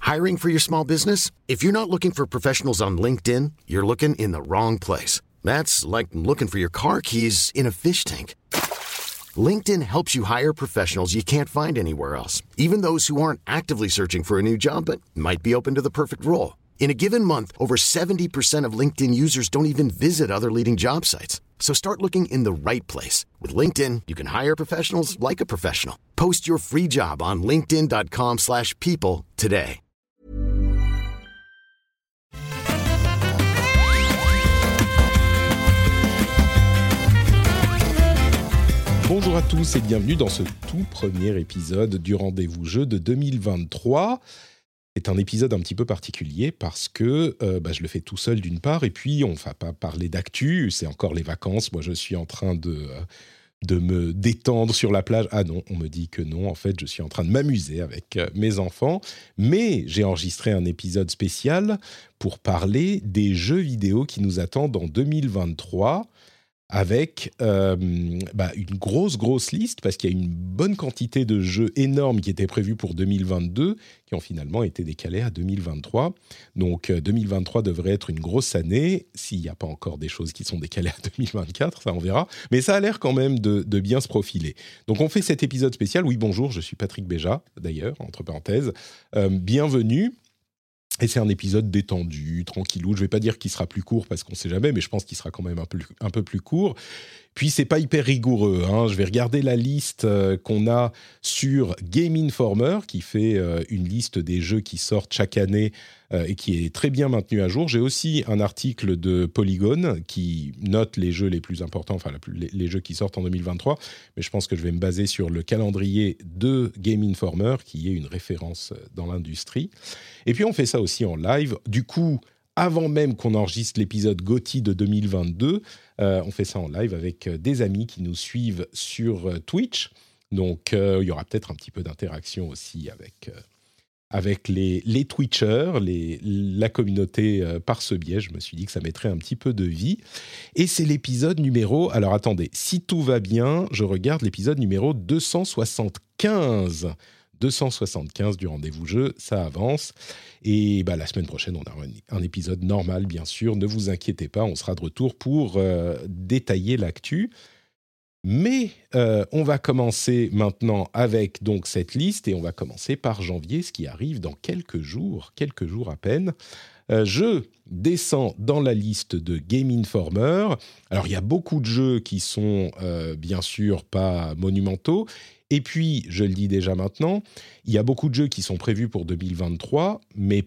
Hiring for your small business? If you're not looking for professionals on LinkedIn, you're looking in the wrong place. That's like looking for your car keys in a fish tank. LinkedIn helps you hire professionals you can't find anywhere else, even those who aren't actively searching for a new job but might be open to the perfect role. In a given month, over 70% of LinkedIn users don't even visit other leading job sites. So start looking in the right place. With LinkedIn, you can hire professionals like a professional. Post your free job on linkedin.com/people today. Bonjour à tous et bienvenue dans ce tout premier épisode du Rendez-vous Jeu de 2023. C'est un épisode un petit peu particulier parce que je le fais tout seul d'une part et puis on ne va pas parler d'actu, c'est encore les vacances. Moi je suis en train de me détendre sur la plage. Ah non, on me dit que non, en fait je suis en train de m'amuser avec mes enfants. Mais j'ai enregistré un épisode spécial pour parler des jeux vidéo qui nous attendent en 2023. Avec une grosse liste, parce qu'il y a une bonne quantité de jeux énormes qui étaient prévus pour 2022, qui ont finalement été décalés à 2023. Donc 2023 devrait être une grosse année, s'il n'y a pas encore des choses qui sont décalées à 2024, ça on verra. Mais ça a l'air quand même de bien se profiler. Donc on fait cet épisode spécial. Oui, bonjour, je suis Patrick Béja, d'ailleurs, entre parenthèses. Bienvenue. Et c'est un épisode détendu, tranquillou. Je ne vais pas dire qu'il sera plus court parce qu'on ne sait jamais, mais je pense qu'il sera quand même un peu plus court. Puis, ce n'est pas hyper rigoureux. Je vais regarder la liste qu'on a sur Game Informer, qui fait une liste des jeux qui sortent chaque année et qui est très bien maintenue à jour. J'ai aussi un article de Polygon qui note les jeux les plus importants, enfin les jeux qui sortent en 2023. Mais je pense que je vais me baser sur le calendrier de Game Informer, qui est une référence dans l'industrie. Et puis, on fait ça aussi en live. Du coup, avant même qu'on enregistre l'épisode GOTY de 2022, on fait ça en live avec des amis qui nous suivent sur Twitch. Donc, il y aura peut-être un petit peu d'interaction aussi avec les Twitchers, la communauté par ce biais. Je me suis dit que ça mettrait un petit peu de vie. Et c'est l'épisode numéro... Alors, attendez, si tout va bien, je regarde l'épisode numéro 275. 275 du Rendez-vous Jeu, ça avance. Et la semaine prochaine, on aura un épisode normal, bien sûr. Ne vous inquiétez pas, on sera de retour pour détailler l'actu. Mais on va commencer maintenant avec donc cette liste et on va commencer par janvier, ce qui arrive dans quelques jours à peine. Je descends dans la liste de Game Informer. Alors, il y a beaucoup de jeux qui sont bien sûr pas monumentaux. Et puis, je le dis déjà maintenant, il y a beaucoup de jeux qui sont prévus pour 2023, mais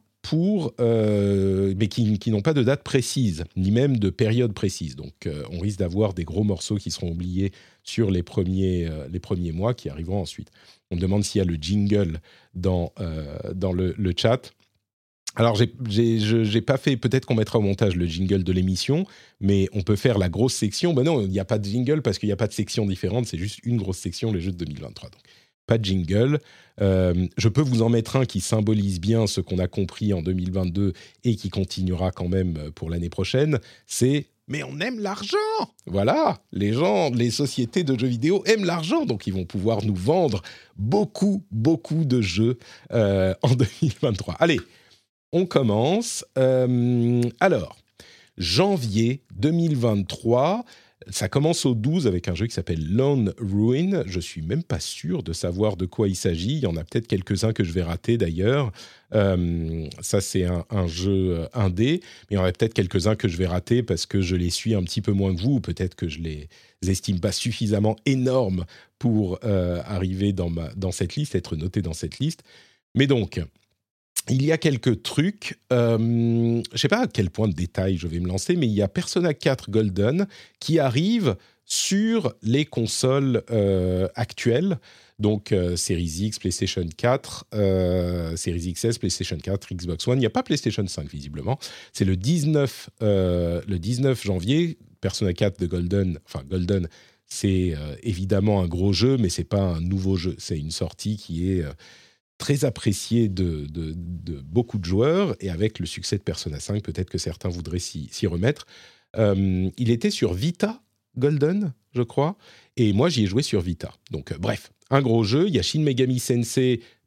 qui n'ont pas de date précise, ni même de période précise. Donc, on risque d'avoir des gros morceaux qui seront oubliés sur les premiers mois qui arriveront ensuite. On me demande s'il y a le jingle dans le chat. Alors, j'ai pas fait, peut-être qu'on mettra au montage le jingle de l'émission, mais on peut faire la grosse section. Non, il n'y a pas de jingle parce qu'il n'y a pas de section différente, c'est juste une grosse section, les jeux de 2023. Donc, pas de jingle. Je peux vous en mettre un qui symbolise bien ce qu'on a compris en 2022 et qui continuera quand même pour l'année prochaine. C'est « Mais on aime l'argent !» Voilà, les sociétés de jeux vidéo aiment l'argent, donc ils vont pouvoir nous vendre beaucoup de jeux en 2023. Allez, on commence. Alors, janvier 2023, ça commence au 12 avec un jeu qui s'appelle Lone Ruin. Je ne suis même pas sûr de savoir de quoi il s'agit. Il y en a peut-être quelques-uns que je vais rater d'ailleurs. Ça, c'est un jeu indé, mais il y en a peut-être quelques-uns que je vais rater parce que je les suis un petit peu moins que vous. Peut-être que je les estime pas suffisamment énormes pour arriver dans cette liste, être noté dans cette liste. Mais donc... il y a quelques trucs, je ne sais pas à quel point de détail je vais me lancer, mais il y a Persona 4 Golden qui arrive sur les consoles actuelles, donc Series X, PlayStation 4, Series XS, PlayStation 4, Xbox One. Il n'y a pas PlayStation 5 visiblement. C'est le 19 janvier, Persona 4 de Golden, c'est évidemment un gros jeu, mais ce n'est pas un nouveau jeu, c'est une sortie qui est... très apprécié de beaucoup de joueurs, et avec le succès de Persona 5, peut-être que certains voudraient s'y remettre. Il était sur Vita Golden, je crois, et moi j'y ai joué sur Vita. Donc bref, un gros jeu. Il y a Shin Megami Tensei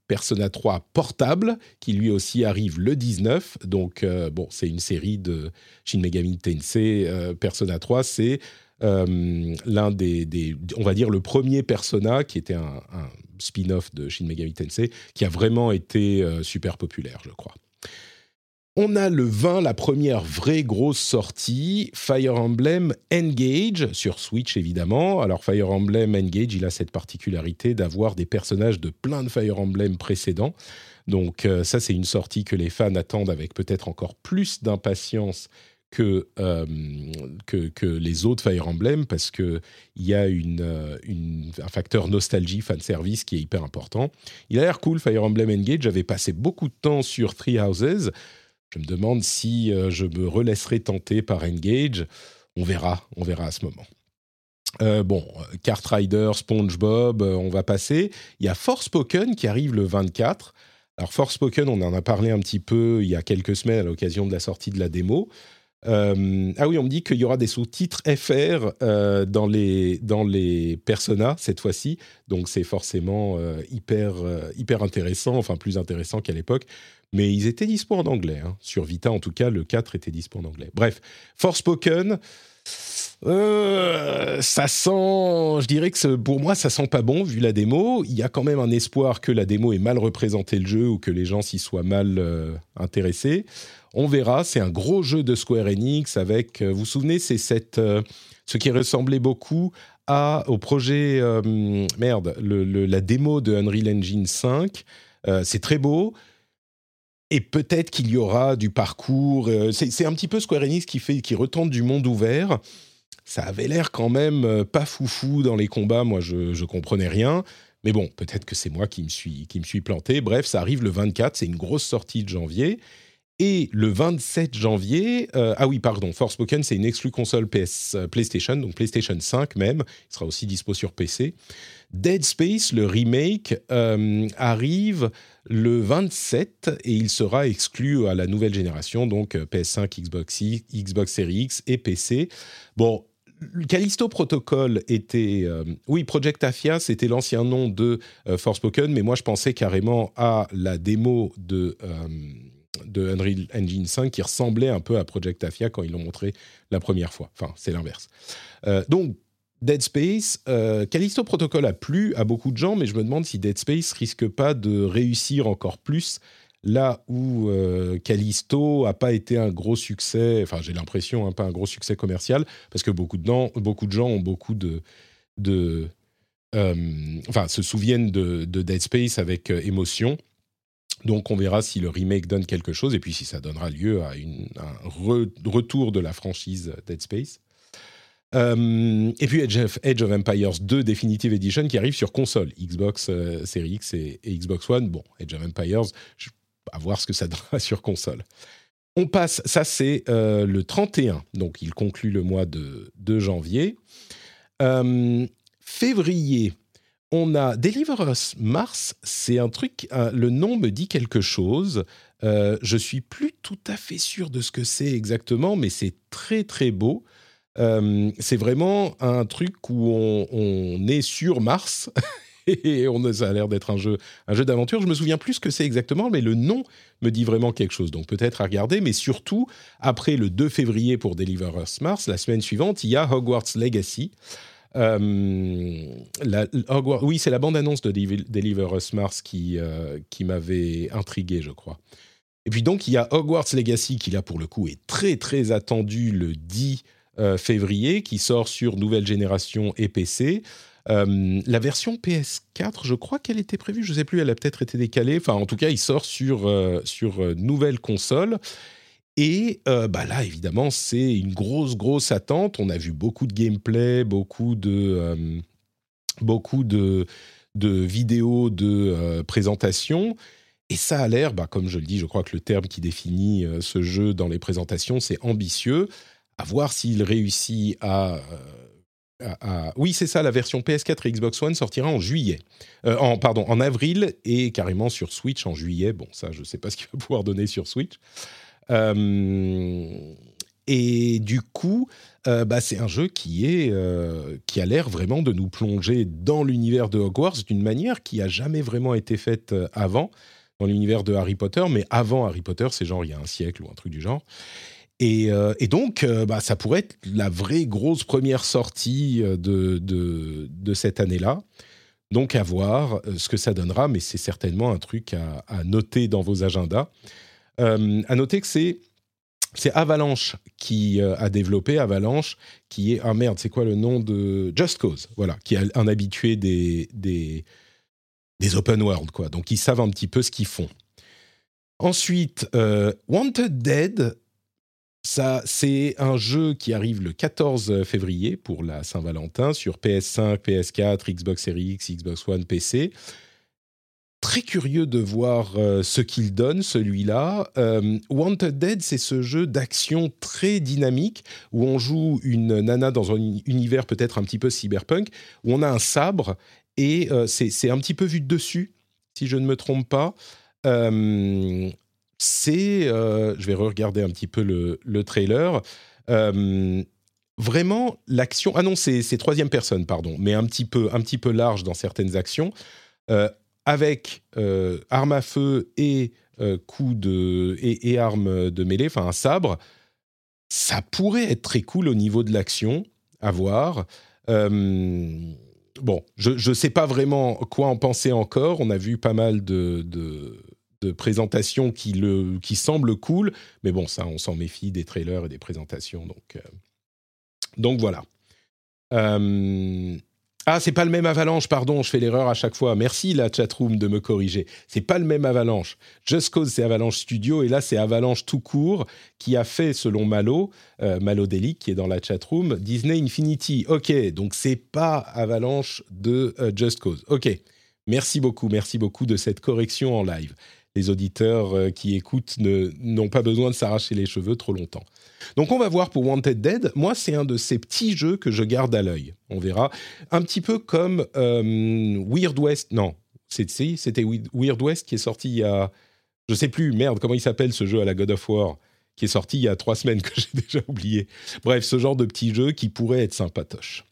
Persona 3 portable, qui lui aussi arrive le 19. Donc, c'est une série de Shin Megami Tensei. Persona 3, c'est l'un on va dire, le premier Persona, qui était un spin-off de Shin Megami Tensei, qui a vraiment été super populaire, je crois. On a le 20, la première vraie grosse sortie, Fire Emblem Engage, sur Switch évidemment. Alors Fire Emblem Engage, il a cette particularité d'avoir des personnages de plein de Fire Emblem précédents. Donc ça, c'est une sortie que les fans attendent avec peut-être encore plus d'impatience que les autres Fire Emblem, parce qu'il y a un facteur nostalgie, fanservice qui est hyper important. Il a l'air cool, Fire Emblem Engage. J'avais passé beaucoup de temps sur Three Houses. Je me demande si je me relaisserai tenter par Engage. On verra à ce moment. Kart Rider, SpongeBob, on va passer. Il y a Forspoken qui arrive le 24. Alors Forspoken, on en a parlé un petit peu il y a quelques semaines à l'occasion de la sortie de la démo. On me dit qu'il y aura des sous-titres FR dans les Persona cette fois-ci. Donc c'est forcément hyper intéressant, enfin plus intéressant qu'à l'époque. Mais ils étaient dispo en anglais. Sur Vita, en tout cas, le 4 était dispo en anglais. Bref, Forspoken, ça sent... Je dirais que pour moi, ça sent pas bon, vu la démo. Il y a quand même un espoir que la démo ait mal représenté le jeu ou que les gens s'y soient mal intéressés. On verra. C'est un gros jeu de Square Enix avec... vous vous souvenez, c'est ce qui ressemblait beaucoup au projet... la démo de Unreal Engine 5. C'est très beau. Et peut-être qu'il y aura du parcours. C'est un petit peu Square Enix qui retente du monde ouvert. Ça avait l'air quand même pas foufou dans les combats. Moi, je comprenais rien. Mais bon, peut-être que c'est moi qui me suis planté. Bref, ça arrive le 24. C'est une grosse sortie de janvier. Et le 27 janvier... Forspoken, c'est une exclue console PlayStation, donc PlayStation 5 même. Il sera aussi dispo sur PC. Dead Space, le remake, arrive le 27 et il sera exclu à la nouvelle génération, donc PS5, Xbox Series X et PC. Bon, Callisto Protocol était... Project Athia, c'était l'ancien nom de Forspoken, mais moi je pensais carrément à la démo de Unreal Engine 5 qui ressemblait un peu à Project Athia quand ils l'ont montré la première fois. Enfin, c'est l'inverse. Donc, Dead Space, Callisto Protocol a plu à beaucoup de gens, mais je me demande si Dead Space risque pas de réussir encore plus là où Callisto a pas été un gros succès, enfin j'ai l'impression, pas un gros succès commercial, parce que beaucoup de gens ont beaucoup se souviennent de Dead Space avec émotion. Donc on verra si le remake donne quelque chose, et puis si ça donnera lieu à un retour de la franchise Dead Space. Et puis Age of Empires 2 Definitive Edition qui arrive sur console, Xbox Series X et Xbox One. Bon, Age of Empires, à voir ce que ça donnera sur console. On passe, ça c'est le 31, donc il conclut le mois de janvier. Février, on a Deliver Us Mars, c'est un truc, le nom me dit quelque chose. Je suis plus tout à fait sûr de ce que c'est exactement, mais c'est très très beau. C'est vraiment un truc où on est sur Mars et ça a l'air d'être un jeu d'aventure. Je me souviens plus ce que c'est exactement, mais le nom me dit vraiment quelque chose. Donc peut-être à regarder, mais surtout, après le 2 février pour Deliver Us Mars, la semaine suivante, il y a Hogwarts Legacy. C'est la bande-annonce de Deliver Us Mars qui m'avait intrigué, je crois. Et puis donc, il y a Hogwarts Legacy qui, là, pour le coup, est très, très attendu le 10 février, qui sort sur nouvelle génération et PC. La version PS4, je crois qu'elle était prévue, je ne sais plus, elle a peut-être été décalée. Enfin, en tout cas, il sort sur nouvelle console. Et là, évidemment, c'est une grosse attente. On a vu beaucoup de gameplay, beaucoup de vidéos de présentation. Et ça a l'air, comme je le dis, je crois que le terme qui définit ce jeu dans les présentations, c'est ambitieux. À voir s'il réussit à... Oui, c'est ça, la version PS4 et Xbox One sortira en juillet. En avril et carrément sur Switch en juillet. Bon, ça, je ne sais pas ce qu'il va pouvoir donner sur Switch. Et du coup, c'est un jeu qui a l'air vraiment de nous plonger dans l'univers de Hogwarts d'une manière qui a jamais vraiment été faite avant, dans l'univers de Harry Potter. Mais avant Harry Potter, c'est genre il y a un siècle ou un truc du genre. Et donc, ça pourrait être la vraie grosse première sortie de cette année-là. Donc, à voir ce que ça donnera, mais c'est certainement un truc à noter dans vos agendas. À noter que c'est Avalanche qui a développé Avalanche, qui est... Ah merde, c'est quoi le nom de... Just Cause, voilà, qui est un habitué des open world, quoi. Donc, ils savent un petit peu ce qu'ils font. Ensuite, Wanted Dead, ça, c'est un jeu qui arrive le 14 février pour la Saint-Valentin sur PS5, PS4, Xbox Series X, Xbox One, PC. Très curieux de voir ce qu'il donne, celui-là. Wanted Dead, c'est ce jeu d'action très dynamique où on joue une nana dans un univers peut-être un petit peu cyberpunk, où on a un sabre et c'est un petit peu vu de dessus, si je ne me trompe pas. Je vais re-regarder un petit peu le trailer. Vraiment, l'action... Ah non, c'est troisième personne, pardon, mais un petit peu large dans certaines actions. Avec arme à feu et et arme de mêlée, enfin un sabre, ça pourrait être très cool au niveau de l'action, à voir. Bon, je ne sais pas vraiment quoi en penser encore. On a vu pas mal de présentations qui semblent cool, mais bon, ça, on s'en méfie des trailers et des présentations, donc voilà. C'est pas le même Avalanche, pardon, je fais l'erreur à chaque fois. Merci la chatroom de me corriger. C'est pas le même Avalanche. Just Cause, c'est Avalanche Studio, et là, c'est Avalanche tout court, qui a fait, selon Malo Delic, qui est dans la chatroom, Disney Infinity. Ok, donc c'est pas Avalanche de Just Cause. Ok, merci beaucoup de cette correction en live. Les auditeurs qui écoutent n'ont pas besoin de s'arracher les cheveux trop longtemps. Donc on va voir pour Wanted Dead. Moi, c'est un de ces petits jeux que je garde à l'œil. On verra. Un petit peu comme Weird West. Non, c'était Weird West qui est sorti il y a... Je sais plus, merde, comment il s'appelle ce jeu à la God of War, qui est sorti il y a 3 semaines, que j'ai déjà oublié. Bref, ce genre de petit jeu qui pourrait être sympatoche.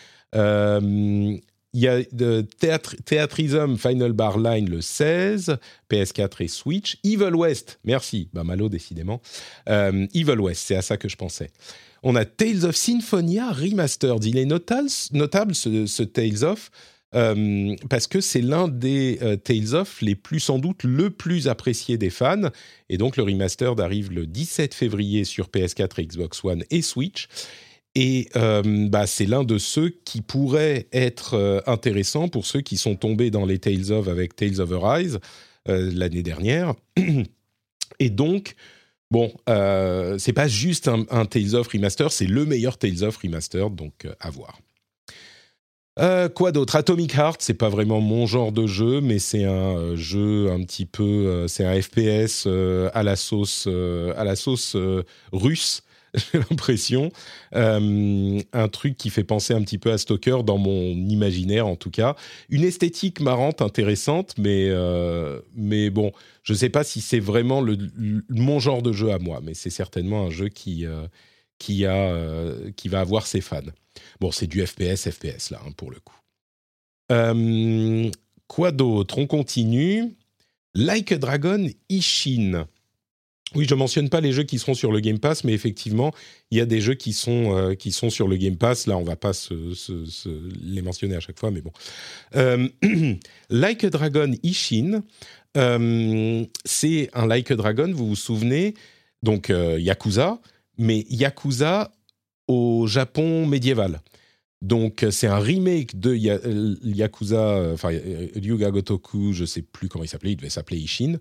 Il y a Theatrism Final Bar Line le 16, PS4 et Switch. Evil West, merci, Malo décidément. Evil West, c'est à ça que je pensais. On a Tales of Symphonia Remastered. Il est notable ce Tales of, parce que c'est l'un des Tales of les plus, sans doute, le plus apprécié des fans. Et donc le Remastered arrive le 17 février sur PS4, Xbox One et Switch. Et c'est l'un de ceux qui pourrait être intéressant pour ceux qui sont tombés dans les Tales of avec Tales of Arise l'année dernière. Et donc, c'est pas juste un Tales of Remaster, c'est le meilleur Tales of Remaster, donc à voir. Quoi d'autre ? Atomic Heart, c'est pas vraiment mon genre de jeu, mais c'est un jeu un petit peu... c'est un FPS à la sauce russe. J'ai l'impression. Un truc qui fait penser un petit peu à Stalker dans mon imaginaire, en tout cas. Une esthétique marrante, intéressante, mais bon, je ne sais pas si c'est vraiment mon genre de jeu à moi, mais c'est certainement un jeu qui va avoir ses fans. Bon, c'est du FPS là, pour le coup. Quoi d'autre ? On continue. Like a Dragon Ishin. Oui, je ne mentionne pas les jeux qui seront sur le Game Pass, mais effectivement, il y a des jeux qui sont sur le Game Pass. Là, on ne va pas les mentionner à chaque fois, mais bon. Like a Dragon Ishin, c'est un Like a Dragon, vous vous souvenez, donc Yakuza, mais Yakuza au Japon médiéval. Donc, c'est un remake de Yakuza, Ryuga Gotoku, je ne sais plus comment il s'appelait, il devait s'appeler Ishin,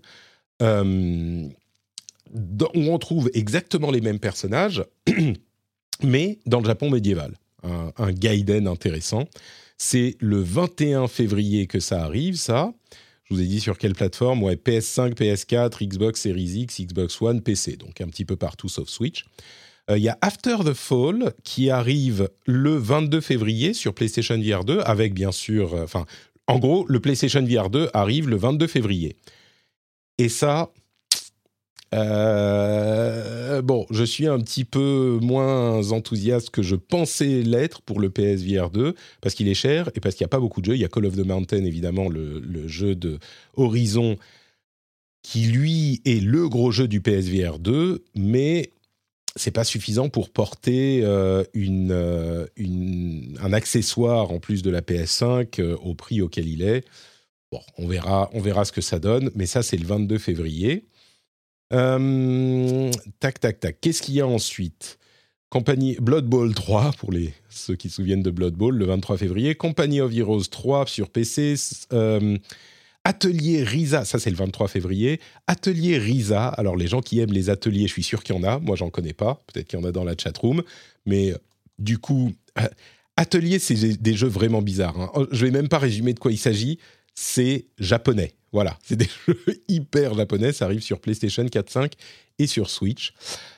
où on trouve exactement les mêmes personnages, mais dans le Japon médiéval. Un Gaiden intéressant. C'est le 21 février que ça arrive, ça. Je vous ai dit sur quelle plateforme ? Ouais, PS5, PS4, Xbox Series X, Xbox One, PC. Donc un petit peu partout sauf Switch. Il y a After the Fall qui arrive le 22 février sur PlayStation VR 2, avec bien sûr... en gros, le PlayStation VR 2 arrive le 22 février. Et ça... Bon, je suis un petit peu moins enthousiaste que je pensais l'être pour le PSVR 2, parce qu'il est cher et parce qu'il n'y a pas beaucoup de jeux. Il y a Call of the Mountain, évidemment, le jeu de Horizon, qui lui est le gros jeu du PSVR 2, mais c'est pas suffisant pour porter un accessoire en plus de la PS5 au prix auquel il est. Bon, on verra ce que ça donne, mais ça c'est le 22 février. Tac. Qu'est-ce qu'il y a ensuite ? Blood Bowl 3, pour ceux qui se souviennent de Blood Bowl, le 23 février. Company of Heroes 3 sur PC. Atelier Risa, ça c'est le 23 février. Atelier Risa, alors les gens qui aiment les ateliers, je suis sûr qu'il y en a. Moi, j'en connais pas. Peut-être qu'il y en a dans la chatroom. Mais du coup, Atelier, c'est des jeux vraiment bizarres. Hein. Je vais même pas résumer de quoi il s'agit. C'est japonais. Voilà, c'est des jeux hyper japonais. Ça arrive sur PlayStation 4, 5 et sur Switch.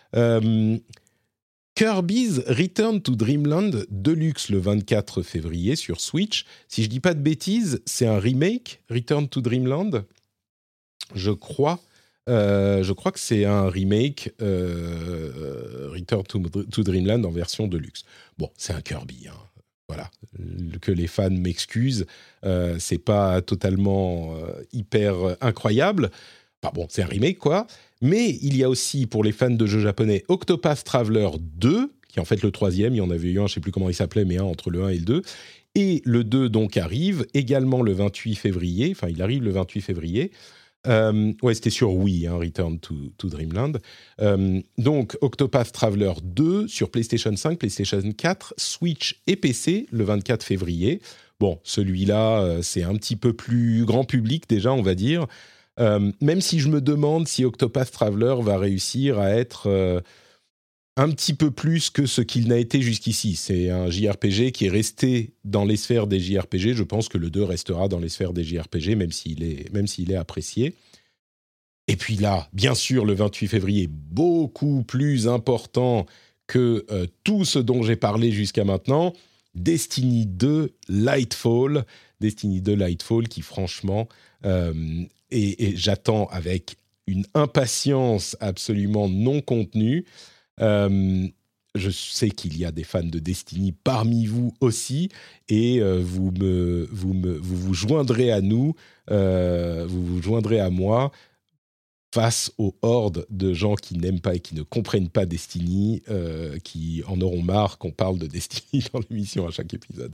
Kirby's Return to Dreamland Deluxe le 24 février sur Switch. Si je dis pas de bêtises, c'est un remake, Return to Dreamland. Je crois que c'est un remake Return to Dreamland en version Deluxe. Bon, c'est un Kirby, hein. Voilà, que les fans m'excusent, c'est pas totalement hyper incroyable. Enfin bon, c'est un remake quoi. Mais il y a aussi, pour les fans de jeux japonais, Octopath Traveler 2, qui est en fait le troisième. Il y en avait eu un, je ne sais plus comment il s'appelait, mais un entre le 1 et le 2. Et le 2, donc, arrive également le 28 février. Enfin, il arrive le 28 février. Ouais, c'était sur Wii, hein, Return to Dreamland. Donc, Octopath Traveler 2 sur PlayStation 5, PlayStation 4, Switch et PC le 24 février. Bon, celui-là, c'est un petit peu plus grand public déjà, on va dire. Même si je me demande si Octopath Traveler va réussir à être un petit peu plus que ce qu'il n'a été jusqu'ici. C'est un JRPG qui est resté dans les sphères des JRPG. Je pense que le 2 restera dans les sphères des JRPG, même s'il est apprécié. Et puis là, bien sûr, le 28 février, beaucoup plus important que tout ce dont j'ai parlé jusqu'à maintenant, Destiny 2 Lightfall. Destiny 2 Lightfall qui, franchement... Et j'attends avec une impatience absolument non contenue. Je sais qu'il y a des fans de Destiny parmi vous aussi, et vous vous joindrez à nous, vous vous joindrez à moi face aux hordes de gens qui n'aiment pas et qui ne comprennent pas Destiny, qui en auront marre qu'on parle de Destiny dans l'émission à chaque épisode.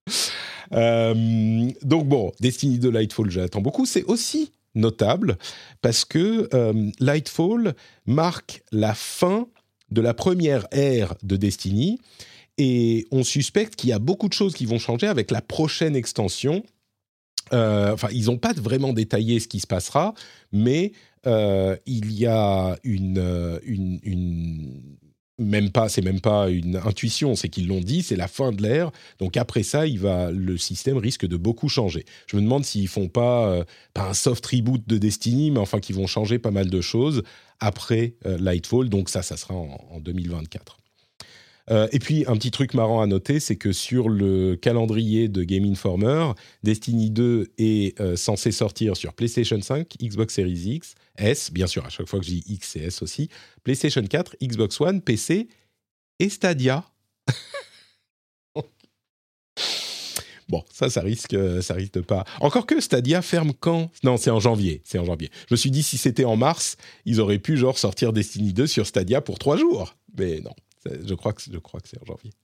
Donc bon, Destiny 2 Lightfall, j'attends beaucoup. C'est aussi notable parce que Lightfall marque la fin de la première ère de Destiny et on suspecte qu'il y a beaucoup de choses qui vont changer avec la prochaine extension. Enfin, ils n'ont pas vraiment détaillé ce qui se passera, mais il y a c'est même pas une intuition, c'est qu'ils l'ont dit, c'est la fin de l'ère. Donc après ça, le système risque de beaucoup changer. Je me demande s'ils font pas un soft reboot de Destiny, mais enfin qu'ils vont changer pas mal de choses après Lightfall. Donc ça sera en 2024. Et puis, un petit truc marrant à noter, c'est que sur le calendrier de Game Informer, Destiny 2 est censé sortir sur PlayStation 5, Xbox Series X, S, bien sûr, à chaque fois que je dis X et S aussi, PlayStation 4, Xbox One, PC et Stadia. Bon, ça risque de pas... Encore que Stadia ferme quand ? Non, c'est en janvier. Je me suis dit, si c'était en mars, ils auraient pu sortir Destiny 2 sur Stadia pour 3 jours. Mais non. Je crois que c'est en janvier.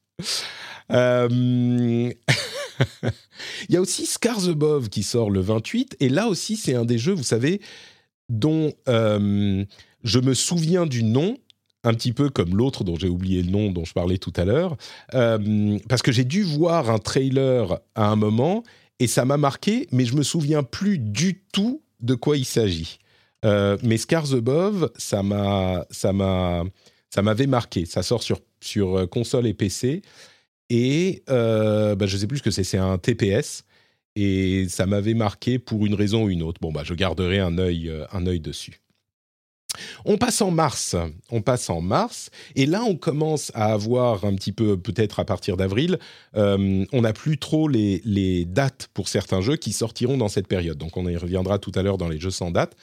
Il y a aussi Scars Above qui sort le 28. Et là aussi, c'est un des jeux, vous savez, dont je me souviens du nom, un petit peu comme l'autre dont j'ai oublié le nom, dont je parlais tout à l'heure, parce que j'ai dû voir un trailer à un moment et ça m'a marqué, mais je me souviens plus du tout de quoi il s'agit. Mais Scars Above, ça m'avait marqué. Ça sort sur console et PC. Et je ne sais plus ce que c'est. C'est un TPS. Et ça m'avait marqué pour une raison ou une autre. Bon, je garderai un œil dessus. On passe en mars. Et là, on commence à avoir un petit peu, peut-être à partir d'avril, on n'a plus trop les dates pour certains jeux qui sortiront dans cette période. Donc, on y reviendra tout à l'heure dans les jeux sans date.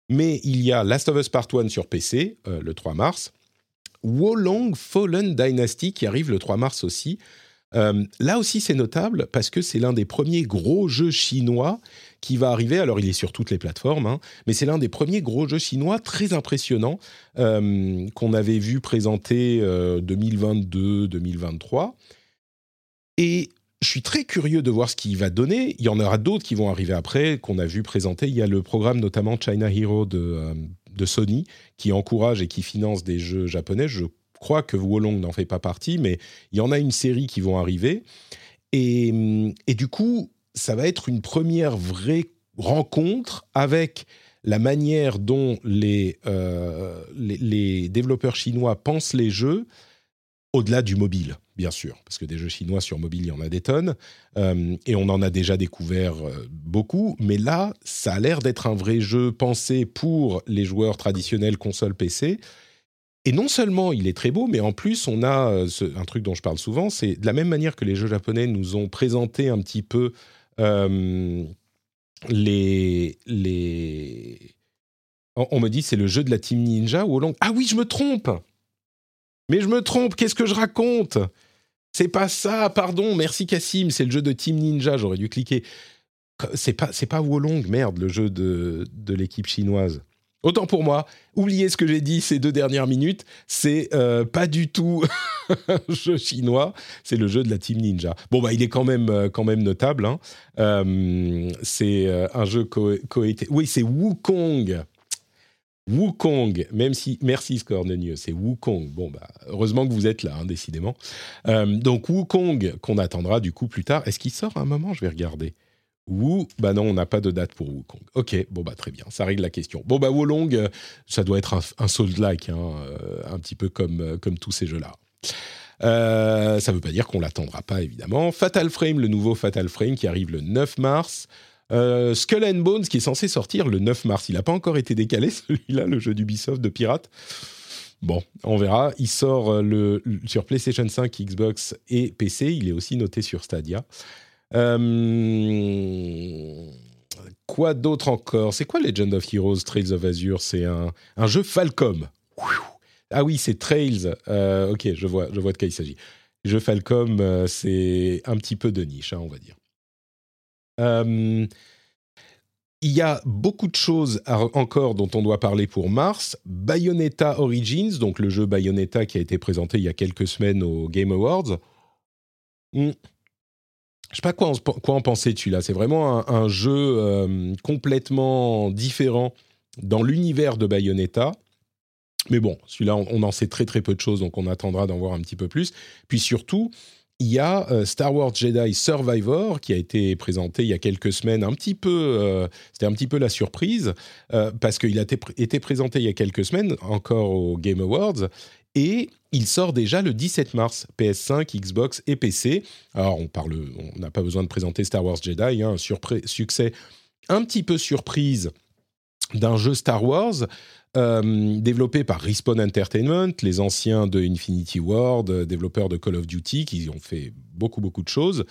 Mais il y a Last of Us Part 1 sur PC, le 3 mars. Wolong Fallen Dynasty qui arrive le 3 mars aussi. Là aussi, c'est notable parce que c'est l'un des premiers gros jeux chinois qui va arriver. Alors, il est sur toutes les plateformes, hein, mais c'est l'un des premiers gros jeux chinois très impressionnants qu'on avait vu présenter 2022-2023. Et je suis très curieux de voir ce qu'il va donner. Il y en aura d'autres qui vont arriver après, qu'on a vu présenter. Il y a le programme notamment China Hero de Sony qui encourage et qui finance des jeux japonais. Je crois que Wolong n'en fait pas partie, mais il y en a une série qui vont arriver. Et du coup, ça va être une première vraie rencontre avec la manière dont les développeurs chinois pensent les jeux, au-delà du mobile, bien sûr, parce que des jeux chinois sur mobile, il y en a des tonnes, et on en a déjà découvert beaucoup, mais là, ça a l'air d'être un vrai jeu pensé pour les joueurs traditionnels console PC. Et non seulement il est très beau, mais en plus on a un truc dont je parle souvent, c'est de la même manière que les jeux japonais nous ont présenté un petit peu les... On me dit c'est le jeu de la Team Ninja ou Ah oui, je me trompe. Mais je me trompe, qu'est-ce que je raconte ? C'est pas ça, pardon, merci Cassim, c'est le jeu de Team Ninja, j'aurais dû cliquer. C'est pas Wolong, merde, le jeu de l'équipe chinoise. Autant pour moi, oubliez ce que j'ai dit ces 2 dernières minutes, c'est pas du tout un jeu chinois, c'est le jeu de la Team Ninja. Bon, bah, il est quand même notable, hein. C'est un jeu coété... Oui, c'est Wukong. Wukong, même si... Merci Scornenieux, c'est Wukong. Bon, bah, heureusement que vous êtes là, hein, décidément. Donc, Wukong, qu'on attendra du coup plus tard. Est-ce qu'il sort à un moment ? Je vais regarder. Bah non, on n'a pas de date pour Wukong. Ok, bon bah très bien, ça règle la question. Bon bah Wolong, ça doit être un Souls-like, hein, un petit peu comme tous ces jeux-là. Ça ne veut pas dire qu'on l'attendra pas, évidemment. Fatal Frame, le nouveau Fatal Frame qui arrive le 9 mars. Skull and Bones qui est censé sortir le 9 mars. Il n'a pas encore été décalé, celui-là, le jeu d'Ubisoft de pirate. Bon, on verra. Il sort sur PlayStation 5, Xbox et PC. Il est aussi noté sur Stadia. Quoi d'autre encore ? C'est quoi Legend of Heroes Trails of Azure ? C'est un jeu Falcom. Ah oui, c'est Trails. Ok, je vois de quoi il s'agit. Le jeu Falcom, c'est un petit peu de niche, hein, on va dire. Il y a beaucoup de choses encore dont on doit parler pour mars. Bayonetta Origins, donc le jeu Bayonetta qui a été présenté il y a quelques semaines aux Game Awards. Je ne sais pas quoi en penser de celui-là. C'est vraiment un jeu complètement différent dans l'univers de Bayonetta. Mais bon, celui-là, on en sait très très peu de choses, donc on attendra d'en voir un petit peu plus. Puis surtout, il y a Star Wars Jedi Survivor qui a été présenté il y a quelques semaines. C'était un petit peu la surprise parce qu'il a été présenté il y a quelques semaines, encore aux Game Awards. Et il sort déjà le 17 mars, PS5, Xbox et PC. Alors, on n'a pas besoin de présenter Star Wars Jedi, hein, succès un petit peu surprise d'un jeu Star Wars développé par Respawn Entertainment, les anciens de Infinity Ward, développeurs de Call of Duty, qui ont fait beaucoup, beaucoup de choses.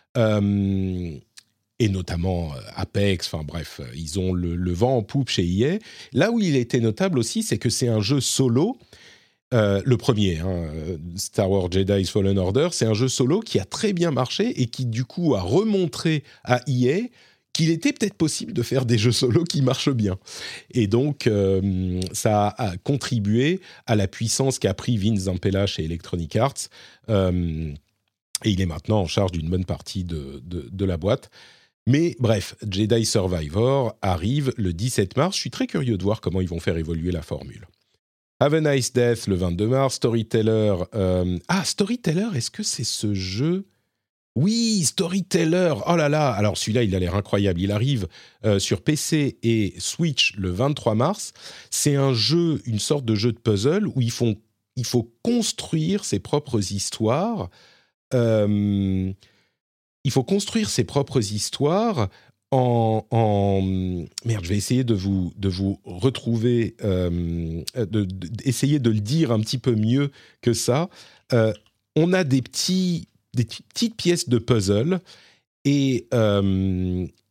Et notamment Apex, enfin bref, ils ont le vent en poupe chez EA. Là où il était notable aussi, c'est que c'est un jeu solo. Le premier, hein, Star Wars Jedi Fallen Order, c'est un jeu solo qui a très bien marché et qui du coup a remontré à EA qu'il était peut-être possible de faire des jeux solo qui marchent bien. Et donc, ça a contribué à la puissance qu'a pris Vince Zampella chez Electronic Arts. Et il est maintenant en charge d'une bonne partie de la boîte. Mais bref, Jedi Survivor arrive le 17 mars. Je suis très curieux de voir comment ils vont faire évoluer la formule. Have a Nice Death le 22 mars, Storyteller. Storyteller, est-ce que c'est ce jeu ? Oui, Storyteller. Oh là là, alors celui-là, il a l'air incroyable. Il arrive sur PC et Switch le 23 mars. C'est un jeu, une sorte de jeu de puzzle où il faut construire ses propres histoires. Il faut construire ses propres histoires Merde, je vais essayer de vous retrouver, essayer de le dire un petit peu mieux que ça. On a des petites pièces de puzzle et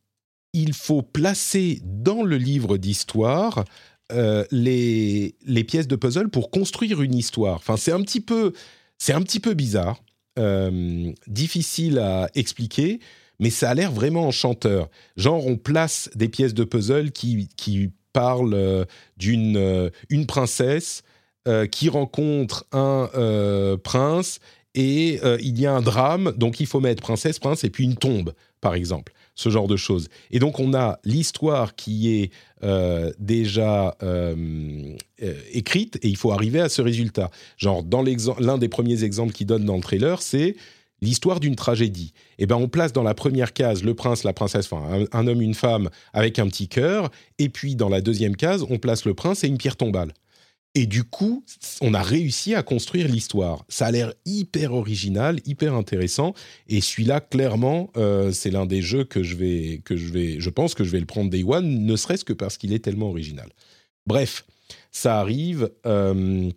il faut placer dans le livre d'histoire les pièces de puzzle pour construire une histoire. Enfin, c'est un petit peu bizarre, difficile à expliquer, mais ça a l'air vraiment enchanteur. Genre, on place des pièces de puzzle qui parlent d'une princesse qui rencontre un prince et il y a un drame, donc il faut mettre princesse, prince et puis une tombe, par exemple. Ce genre de choses. Et donc, on a l'histoire qui est déjà écrite et il faut arriver à ce résultat. Genre, dans l'un des premiers exemples qu'il donne dans le trailer, c'est l'histoire d'une tragédie. Et ben, on place dans la première case le prince, la princesse, enfin, un homme, une femme avec un petit cœur. Et puis, dans la deuxième case, on place le prince et une pierre tombale. Et du coup, on a réussi à construire l'histoire. Ça a l'air hyper original, hyper intéressant. Et celui-là, clairement, c'est l'un des jeux je pense que je vais le prendre Day One, ne serait-ce que parce qu'il est tellement original. Bref, ça arrive le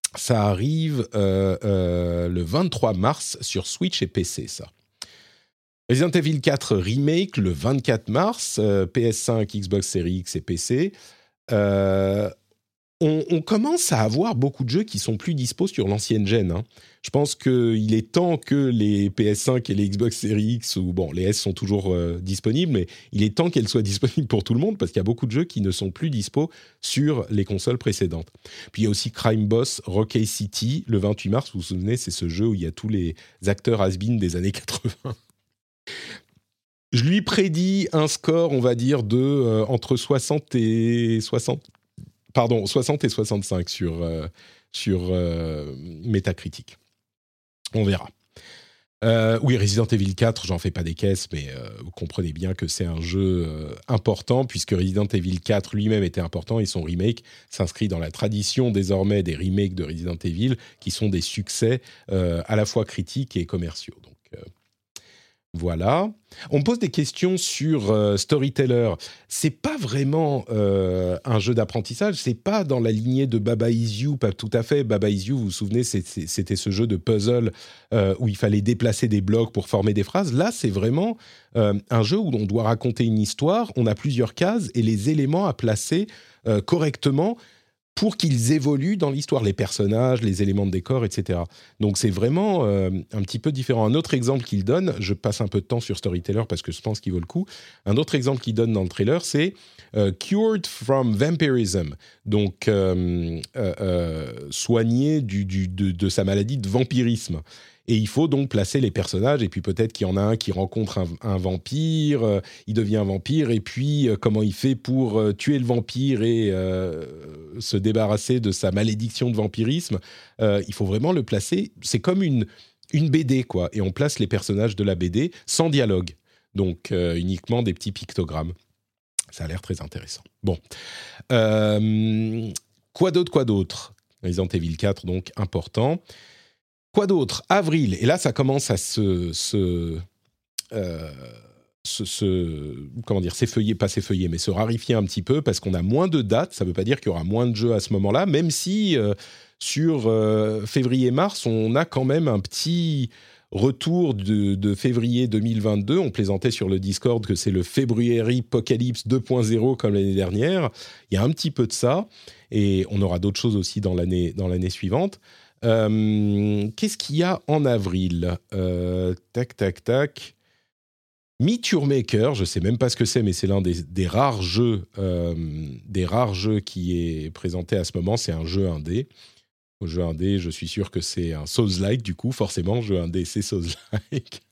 23 mars sur Switch et PC, ça. Resident Evil 4 Remake, le 24 mars, PS5, Xbox Series X et PC. On commence à avoir beaucoup de jeux qui sont plus dispo sur l'ancienne gen. Hein. Je pense qu'il est temps que les PS5 et les Xbox Series X, ou bon, les S sont toujours disponibles, mais il est temps qu'elles soient disponibles pour tout le monde parce qu'il y a beaucoup de jeux qui ne sont plus dispo sur les consoles précédentes. Puis il y a aussi Crime Boss Rockay City, le 28 mars, vous vous souvenez, c'est ce jeu où il y a tous les acteurs has-been des années 80. Je lui prédis un score, on va dire, de entre 60 et 65 sur Metacritic. On verra. Oui, Resident Evil 4, j'en fais pas des caisses, mais vous comprenez bien que c'est un jeu important, puisque Resident Evil 4 lui-même était important, et son remake s'inscrit dans la tradition désormais des remakes de Resident Evil, qui sont des succès à la fois critiques et commerciaux. Donc, voilà. On me pose des questions sur Storyteller. C'est pas vraiment un jeu d'apprentissage. C'est pas dans la lignée de Baba Is You, pas tout à fait. Baba Is You, vous vous souvenez, c'était ce jeu de puzzle où il fallait déplacer des blocs pour former des phrases. Là, c'est vraiment un jeu où on doit raconter une histoire. On a plusieurs cases et les éléments à placer correctement pour qu'ils évoluent dans l'histoire, les personnages, les éléments de décor, etc. Donc c'est vraiment un petit peu différent. Un autre exemple qu'il donne, je passe un peu de temps sur Storyteller parce que je pense qu'il vaut le coup, un autre exemple qu'il donne dans le trailer, c'est Cured from Vampirism, donc soigné de sa maladie de vampirisme. Et il faut donc placer les personnages, et puis peut-être qu'il y en a un qui rencontre un vampire, il devient un vampire, et puis comment il fait pour tuer le vampire et se débarrasser de sa malédiction de vampirisme. Il faut vraiment le placer. C'est comme une BD, quoi, et on place les personnages de la BD sans dialogue, donc uniquement des petits pictogrammes. Ça a l'air très intéressant. Bon. Quoi d'autre Resident Evil 4, donc, important. Quoi d'autre? Avril, et là ça commence à s'effeuiller, pas s'effeuiller, mais se rarifier un petit peu parce qu'on a moins de dates. Ça ne veut pas dire qu'il y aura moins de jeux à ce moment-là, même si sur février-mars, on a quand même un petit retour de février 2022. On plaisantait sur le Discord que c'est le February Apocalypse 2.0 comme l'année dernière. Il y a un petit peu de ça, et on aura d'autres choses aussi dans l'année suivante. Qu'est-ce qu'il y a en avril? Tac. Meet Your Maker, je ne sais même pas ce que c'est, mais c'est l'un des rares jeux qui est présenté à ce moment. C'est un jeu indé. Au jeu indé, je suis sûr que c'est un Souls-like, du coup, forcément, jeu indé, c'est Souls-like.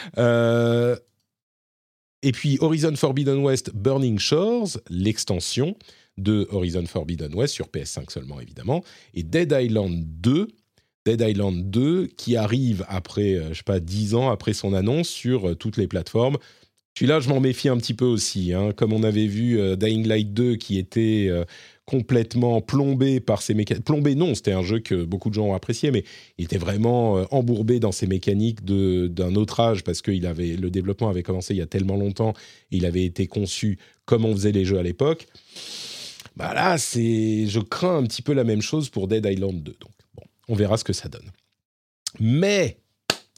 Et puis Horizon Forbidden West Burning Shores, l'extension de Horizon Forbidden West sur PS5 seulement, évidemment, et Dead Island 2 qui arrive après, 10 ans après son annonce sur toutes les plateformes. Celui-là, je m'en méfie un petit peu aussi, hein. Comme on avait vu Dying Light 2 qui était complètement plombé par ses mécaniques. Plombé, non, c'était un jeu que beaucoup de gens ont apprécié, mais il était vraiment embourbé dans ses mécaniques d'un autre âge parce que le développement avait commencé il y a tellement longtemps et il avait été conçu comme on faisait les jeux à l'époque. Bah là, je crains un petit peu la même chose pour Dead Island 2. Donc, bon, on verra ce que ça donne. Mais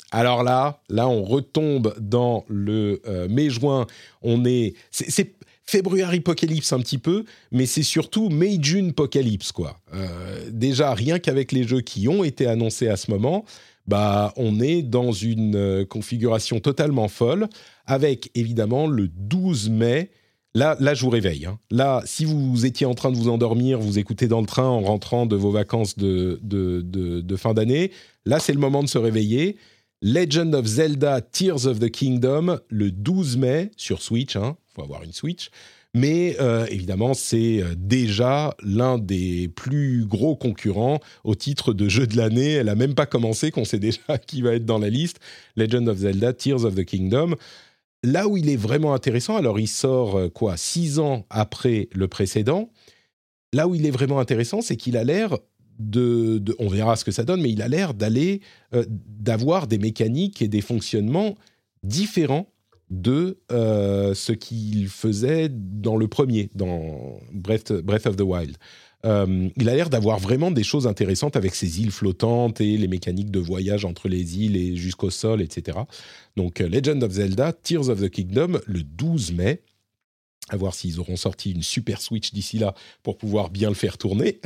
Alors là, on retombe dans le mai-juin. C'est February Apocalypse un petit peu, mais c'est surtout May-June Apocalypse, quoi. Déjà, rien qu'avec les jeux qui ont été annoncés à ce moment, on est dans une configuration totalement folle, avec évidemment le 12 mai. Là, je vous réveille. Hein. Là, si vous étiez en train de vous endormir, vous écoutez dans le train en rentrant de vos vacances de fin d'année, là, c'est le moment de se réveiller. Legend of Zelda Tears of the Kingdom, le 12 mai, sur Switch, hein, faut avoir une Switch. Mais évidemment, c'est déjà l'un des plus gros concurrents au titre de jeu de l'année. Elle n'a même pas commencé, qu'on sait déjà qui va être dans la liste. Legend of Zelda Tears of the Kingdom. Là où il est vraiment intéressant, alors il sort 6 ans après le précédent. Là où il est vraiment intéressant, c'est qu'il a l'air on verra ce que ça donne, mais il a l'air d'avoir des mécaniques et des fonctionnements différents de ce qu'il faisait dans le premier, dans Breath of the Wild. Il a l'air d'avoir vraiment des choses intéressantes avec ces îles flottantes et les mécaniques de voyage entre les îles et jusqu'au sol, etc. Donc Legend of Zelda, Tears of the Kingdom, le 12 mai. À voir s'ils auront sorti une super Switch d'ici là pour pouvoir bien le faire tourner.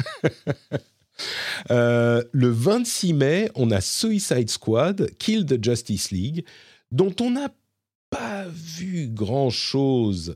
Le 26 mai, on a Suicide Squad, Kill the Justice League, dont on n'a pas vu grand-chose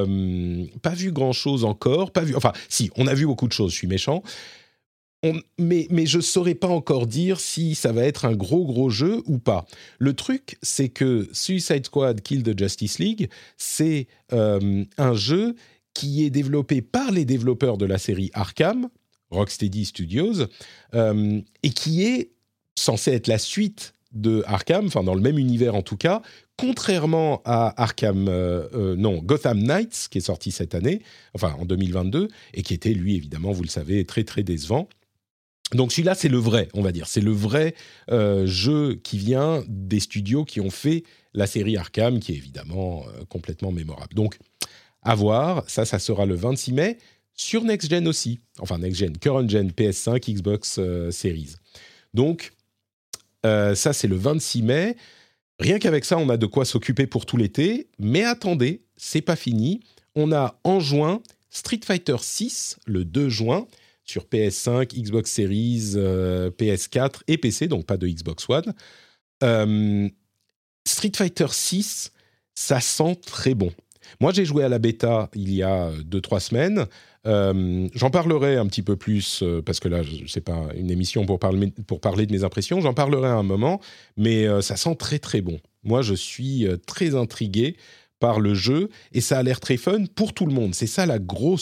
encore. Si, on a vu beaucoup de choses, je suis méchant. Mais je ne saurais pas encore dire si ça va être un gros jeu ou pas. Le truc, c'est que Suicide Squad Kill the Justice League, c'est un jeu qui est développé par les développeurs de la série Arkham, Rocksteady Studios, et qui est censé être la suite de Arkham, enfin dans le même univers en tout cas, contrairement à Gotham Knights, qui est sorti cette année, enfin en 2022, et qui était lui évidemment, vous le savez, très très décevant. Donc celui-là, c'est le vrai, on va dire. C'est le vrai jeu qui vient des studios qui ont fait la série Arkham, qui est évidemment complètement mémorable. Donc, à voir, ça sera le 26 mai, sur Next Gen aussi. Enfin, Next Gen, Current Gen, PS5, Xbox Series. Donc, ça, c'est le 26 mai. Rien qu'avec ça, on a de quoi s'occuper pour tout l'été. Mais attendez, c'est pas fini. On a en juin Street Fighter 6, le 2 juin, sur PS5, Xbox Series, PS4 et PC, donc pas de Xbox One. Street Fighter 6, ça sent très bon. Moi, j'ai joué à la bêta il y a 2-3 semaines. J'en parlerai un petit peu plus, parce que là, ce n'est pas une émission pour parler de mes impressions. J'en parlerai à un moment, mais ça sent très très bon. Moi, je suis très intrigué par le jeu, et ça a l'air très fun pour tout le monde. C'est ça le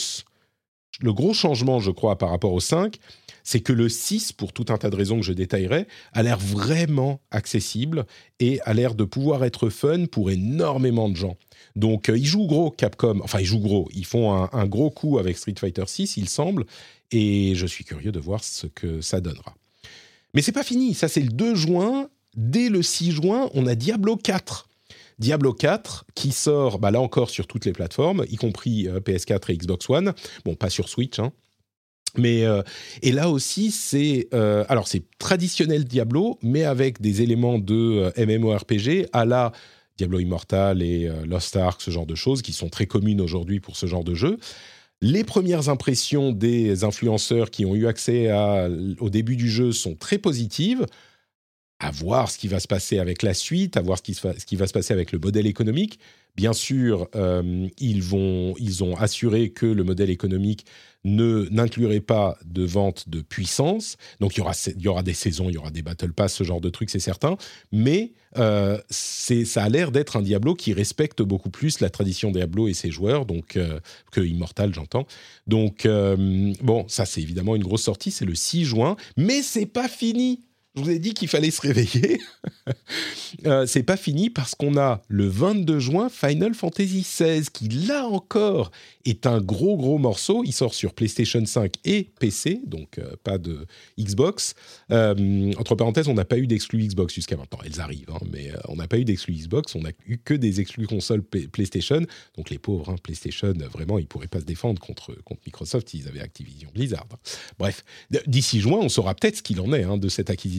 gros changement, je crois, par rapport au 5, c'est que le 6, pour tout un tas de raisons que je détaillerai, a l'air vraiment accessible et a l'air de pouvoir être fun pour énormément de gens. Donc, ils jouent gros, Capcom. Enfin, ils jouent gros. Ils font un gros coup avec Street Fighter 6, il semble, et je suis curieux de voir ce que ça donnera. Mais c'est pas fini. Ça, c'est le 2 juin. Dès le 6 juin, on a Diablo 4. Diablo 4 qui sort, là encore, sur toutes les plateformes, y compris PS4 et Xbox One. Bon, pas sur Switch, hein. Mais, et là aussi, c'est traditionnel Diablo, mais avec des éléments de MMORPG à la Diablo Immortal et Lost Ark, ce genre de choses qui sont très communes aujourd'hui pour ce genre de jeu. Les premières impressions des influenceurs qui ont eu accès au début du jeu sont très positives. À voir ce qui va se passer avec la suite, à voir ce qui va se passer avec le modèle économique. Bien sûr, ils ont assuré que le modèle économique n'inclurait pas de vente de puissance. Donc, il y aura des saisons, il y aura des Battle Pass, ce genre de trucs, c'est certain. Mais ça a l'air d'être un Diablo qui respecte beaucoup plus la tradition Diablo et ses joueurs, donc, que Immortal, j'entends. Donc, ça, c'est évidemment une grosse sortie. C'est le 6 juin. Mais c'est pas fini. Je vous ai dit qu'il fallait se réveiller. C'est pas fini parce qu'on a le 22 juin Final Fantasy XVI qui, là encore, est un gros morceau. Il sort sur PlayStation 5 et PC, donc pas de Xbox. Entre parenthèses, on n'a pas eu d'exclus Xbox jusqu'à maintenant. Elles arrivent, hein, mais on n'a pas eu d'exclus Xbox. On n'a eu que des exclus consoles PlayStation. Donc les pauvres, hein, PlayStation, vraiment, ils ne pourraient pas se défendre contre Microsoft s'ils avaient Activision Blizzard. Bref, d'ici juin, on saura peut-être ce qu'il en est, hein, de cette acquisition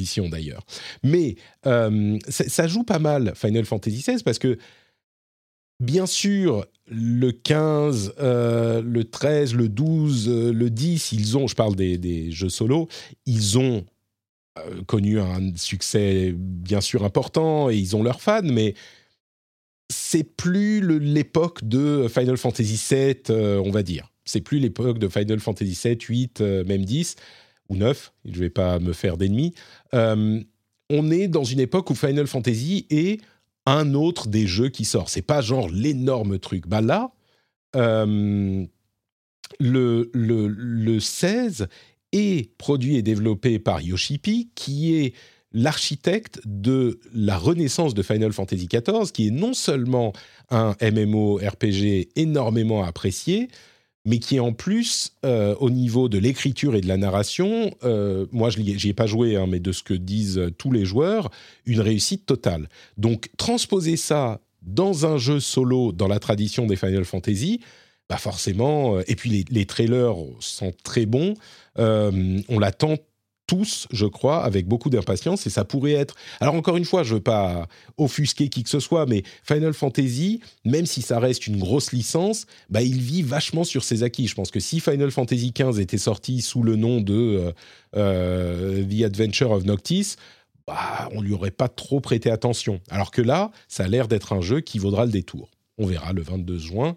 position d'ailleurs. Mais ça joue pas mal Final Fantasy XVI parce que, bien sûr, le 15, le 13, le 12, le 10, je parle des jeux solo, ils ont connu un succès bien sûr important et ils ont leurs fans, mais c'est plus l'époque de Final Fantasy VII, on va dire. C'est plus l'époque de Final Fantasy VII, 8, même 10 ou 9, je ne vais pas me faire d'ennemis. On est dans une époque où Final Fantasy est un autre des jeux qui sort. C'est pas genre l'énorme truc. Bah là, le 16 est produit et développé par Yoshi P, qui est l'architecte de la renaissance de Final Fantasy XIV, qui est non seulement un MMORPG énormément apprécié, mais qui est en plus, au niveau de l'écriture et de la narration, moi j'y ai pas joué, hein, mais de ce que disent tous les joueurs, une réussite totale. Donc transposer ça dans un jeu solo, dans la tradition des Final Fantasy, bah forcément, et puis les trailers sont très bons, on l'attend tous, je crois, avec beaucoup d'impatience, et ça pourrait être... Alors encore une fois, je ne veux pas offusquer qui que ce soit, mais Final Fantasy, même si ça reste une grosse licence, bah, il vit vachement sur ses acquis. Je pense que si Final Fantasy XV était sorti sous le nom de The Adventure of Noctis, bah, on ne lui aurait pas trop prêté attention. Alors que là, ça a l'air d'être un jeu qui vaudra le détour. On verra le 22 juin.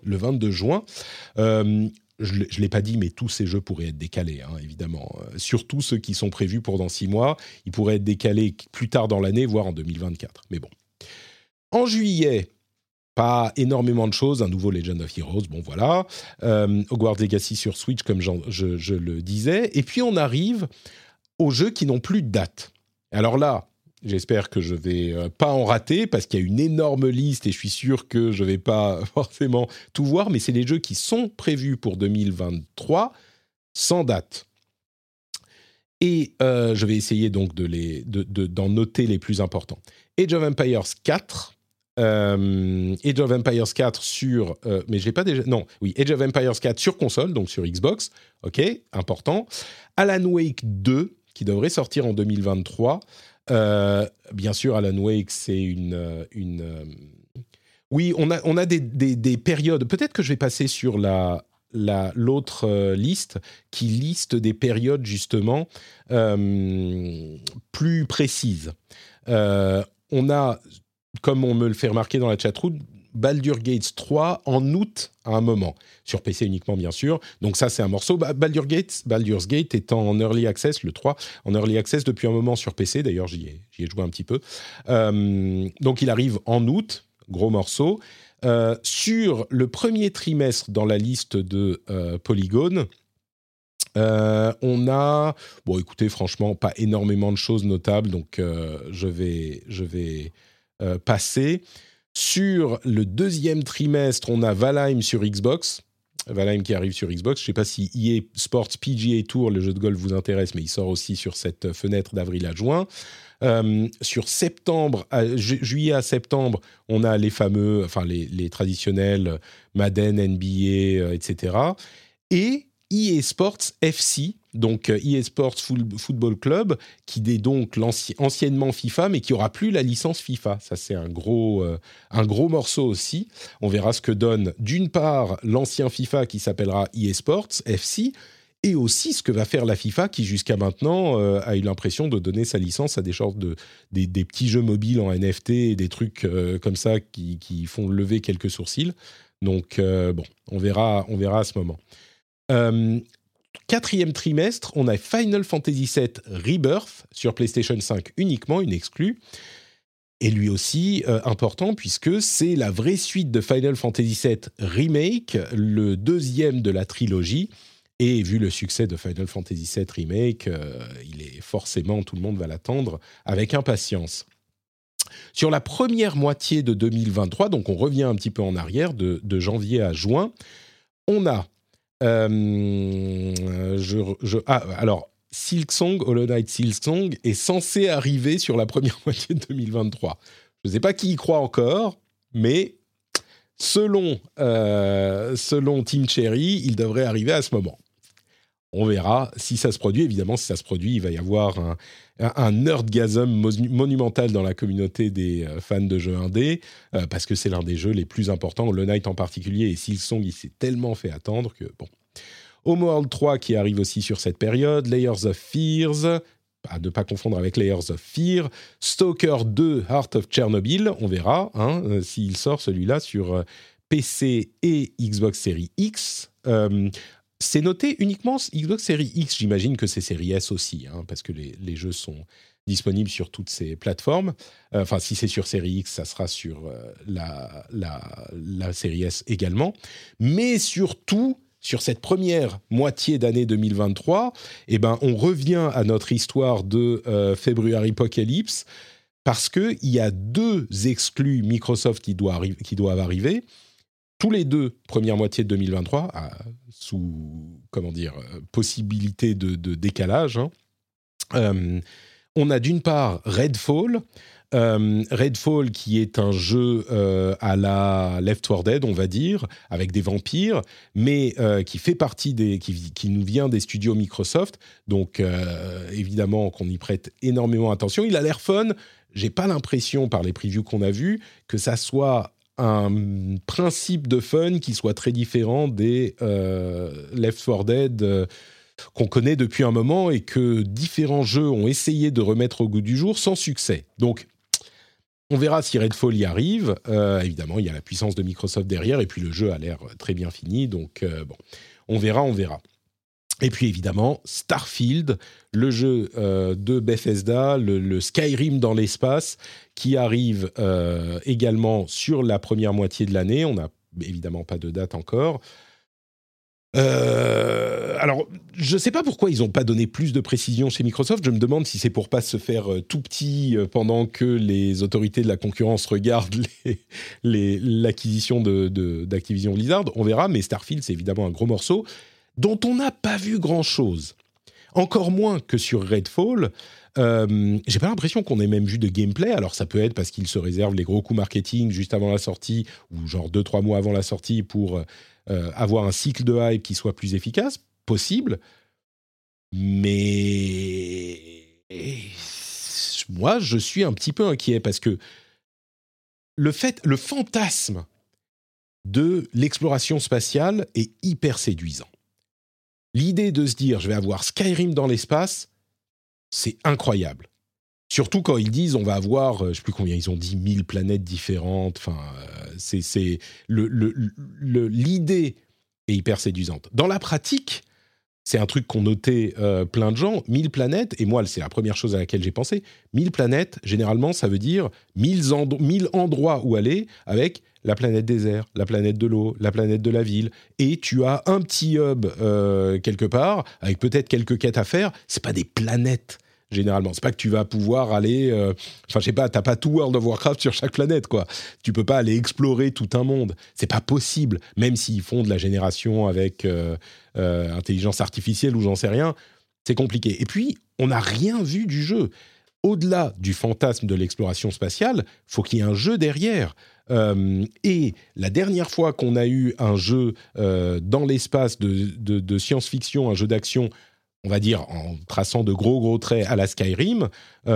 Je ne l'ai pas dit, mais tous ces jeux pourraient être décalés, hein, évidemment. Surtout ceux qui sont prévus pour dans 6 mois. Ils pourraient être décalés plus tard dans l'année, voire en 2024. Mais bon. En juillet, pas énormément de choses. Un nouveau Legend of Heroes, bon voilà. Hogwarts Legacy sur Switch, comme je le disais. Et puis, on arrive aux jeux qui n'ont plus de date. Alors là... J'espère que je ne vais pas en rater parce qu'il y a une énorme liste et je suis sûr que je ne vais pas forcément tout voir, mais c'est les jeux qui sont prévus pour 2023 sans date. Et je vais essayer donc d'en noter les plus importants. Age of Empires 4. Age of Empires 4 sur... mais je l'ai pas déjà... Non, oui, Age of Empires 4 sur console, donc sur Xbox. OK, important. Alan Wake 2, qui devrait sortir en 2023. Bien sûr, Alan Wake, c'est une... Oui, on a des périodes. Peut-être que je vais passer sur l'autre liste qui liste des périodes justement plus précises. On a, comme on me le fait remarquer dans la chatroom, Baldur's Gate 3 en août à un moment, sur PC uniquement bien sûr, donc ça c'est un morceau. Baldur's Gate étant en Early Access, le 3, en Early Access depuis un moment sur PC, d'ailleurs j'y ai joué un petit peu, donc il arrive en août, gros morceau. Sur le premier trimestre dans la liste de Polygon, on a, bon écoutez franchement pas énormément de choses notables, donc je vais passer. Sur le deuxième trimestre, on a Valheim sur Xbox. Valheim qui arrive sur Xbox. Je ne sais pas si EA Sports PGA Tour, le jeu de golf, vous intéresse, mais il sort aussi sur cette fenêtre d'avril à juin. Sur juillet à septembre, on a les fameux, enfin les traditionnels Madden, NBA, etc. Et EA Sports FC, donc EA Sports Football Club, qui est donc anciennement FIFA, mais qui aura plus la licence FIFA. Ça, c'est un gros morceau aussi. On verra ce que donne, d'une part, l'ancien FIFA qui s'appellera EA Sports FC, et aussi ce que va faire la FIFA, qui jusqu'à maintenant a eu l'impression de donner sa licence à des sortes des petits jeux mobiles en NFT et des trucs comme ça qui font lever quelques sourcils. Donc, bon, on verra à ce moment. Quatrième trimestre, on a Final Fantasy VII Rebirth sur PlayStation 5 uniquement, une exclue. Et lui aussi important puisque c'est la vraie suite de Final Fantasy VII Remake, le deuxième de la trilogie. Et vu le succès de Final Fantasy VII Remake, il est forcément, tout le monde va l'attendre avec impatience. Sur la première moitié de 2023, donc on revient un petit peu en arrière, de janvier à juin, on a... alors, Silksong, Hollow Knight Silksong est censé arriver sur la première moitié de 2023. Je ne sais pas qui y croit encore, mais selon Team Cherry, il devrait arriver à ce moment. On verra si ça se produit. Évidemment, si ça se produit, il va y avoir un nerdgasm monumental dans la communauté des fans de jeux indés, parce que c'est l'un des jeux les plus importants, Hollow Knight en particulier, et Silksong, il s'est tellement fait attendre que bon. Homeworld 3 qui arrive aussi sur cette période, Layers of Fears, à ne pas confondre avec Layers of Fear, Stalker 2, Heart of Chernobyl, on verra s'il sort celui-là sur PC et Xbox Series X. C'est noté uniquement Xbox Series X, j'imagine que c'est Series S aussi, parce que les jeux sont disponibles sur toutes ces plateformes. Enfin, si c'est sur Series X, ça sera sur la Series S également. Mais surtout, sur cette première moitié d'année 2023, on revient à notre histoire de February Apocalypse, parce qu'il y a 2 exclus Microsoft qui doivent arriver. Tous les 2, première moitié de 2023, sous possibilité de décalage. On a d'une part Redfall. Redfall qui est un jeu à la Left 4 Dead, on va dire, avec des vampires, mais qui fait partie qui nous vient des studios Microsoft. Donc évidemment qu'on y prête énormément attention. Il a l'air fun. J'ai pas l'impression, par les previews qu'on a vus, que ça soit un principe de fun qui soit très différent des Left 4 Dead qu'on connaît depuis un moment et que différents jeux ont essayé de remettre au goût du jour sans succès. Donc, on verra si Redfall y arrive. Évidemment, il y a la puissance de Microsoft derrière et puis le jeu a l'air très bien fini. Donc, on verra. Et puis évidemment, Starfield, le jeu de Bethesda, le Skyrim dans l'espace, qui arrive également sur la première moitié de l'année. On n'a évidemment pas de date encore. Alors, je ne sais pas pourquoi ils n'ont pas donné plus de précision chez Microsoft. Je me demande si c'est pour pas se faire tout petit pendant que les autorités de la concurrence regardent l'acquisition d'Activision Blizzard. On verra, mais Starfield, c'est évidemment un gros morceau dont on n'a pas vu grand-chose. Encore moins que sur Redfall. J'ai pas l'impression qu'on ait même vu de gameplay. Alors ça peut être parce qu'ils se réservent les gros coups marketing juste avant la sortie, ou genre 2-3 mois avant la sortie pour avoir un cycle de hype qui soit plus efficace. Possible. Mais moi, je suis un petit peu inquiet parce que le fantasme de l'exploration spatiale est hyper séduisant. L'idée de se dire, je vais avoir Skyrim dans l'espace, c'est incroyable. Surtout quand ils disent, on va avoir, je ne sais plus combien, ils ont dit 1000 planètes différentes. Enfin, l'idée est hyper séduisante. Dans la pratique, c'est un truc qu'ont noté plein de gens, 1000 planètes, et moi, c'est la première chose à laquelle j'ai pensé. 1000 planètes, généralement, ça veut dire 1000 endroits où aller avec la planète désert, la planète de l'eau, la planète de la ville, et tu as un petit hub quelque part, avec peut-être quelques quêtes à faire. C'est pas des planètes, généralement. C'est pas que tu vas pouvoir aller... je sais pas, t'as pas tout World of Warcraft sur chaque planète, quoi. Tu peux pas aller explorer tout un monde. C'est pas possible, même s'ils font de la génération avec intelligence artificielle ou j'en sais rien. C'est compliqué. Et puis, on n'a rien vu du jeu. Au-delà du fantasme de l'exploration spatiale, faut qu'il y ait un jeu derrière. Et la dernière fois qu'on a eu un jeu dans l'espace de science-fiction, un jeu d'action, on va dire en traçant de gros traits à la Skyrim,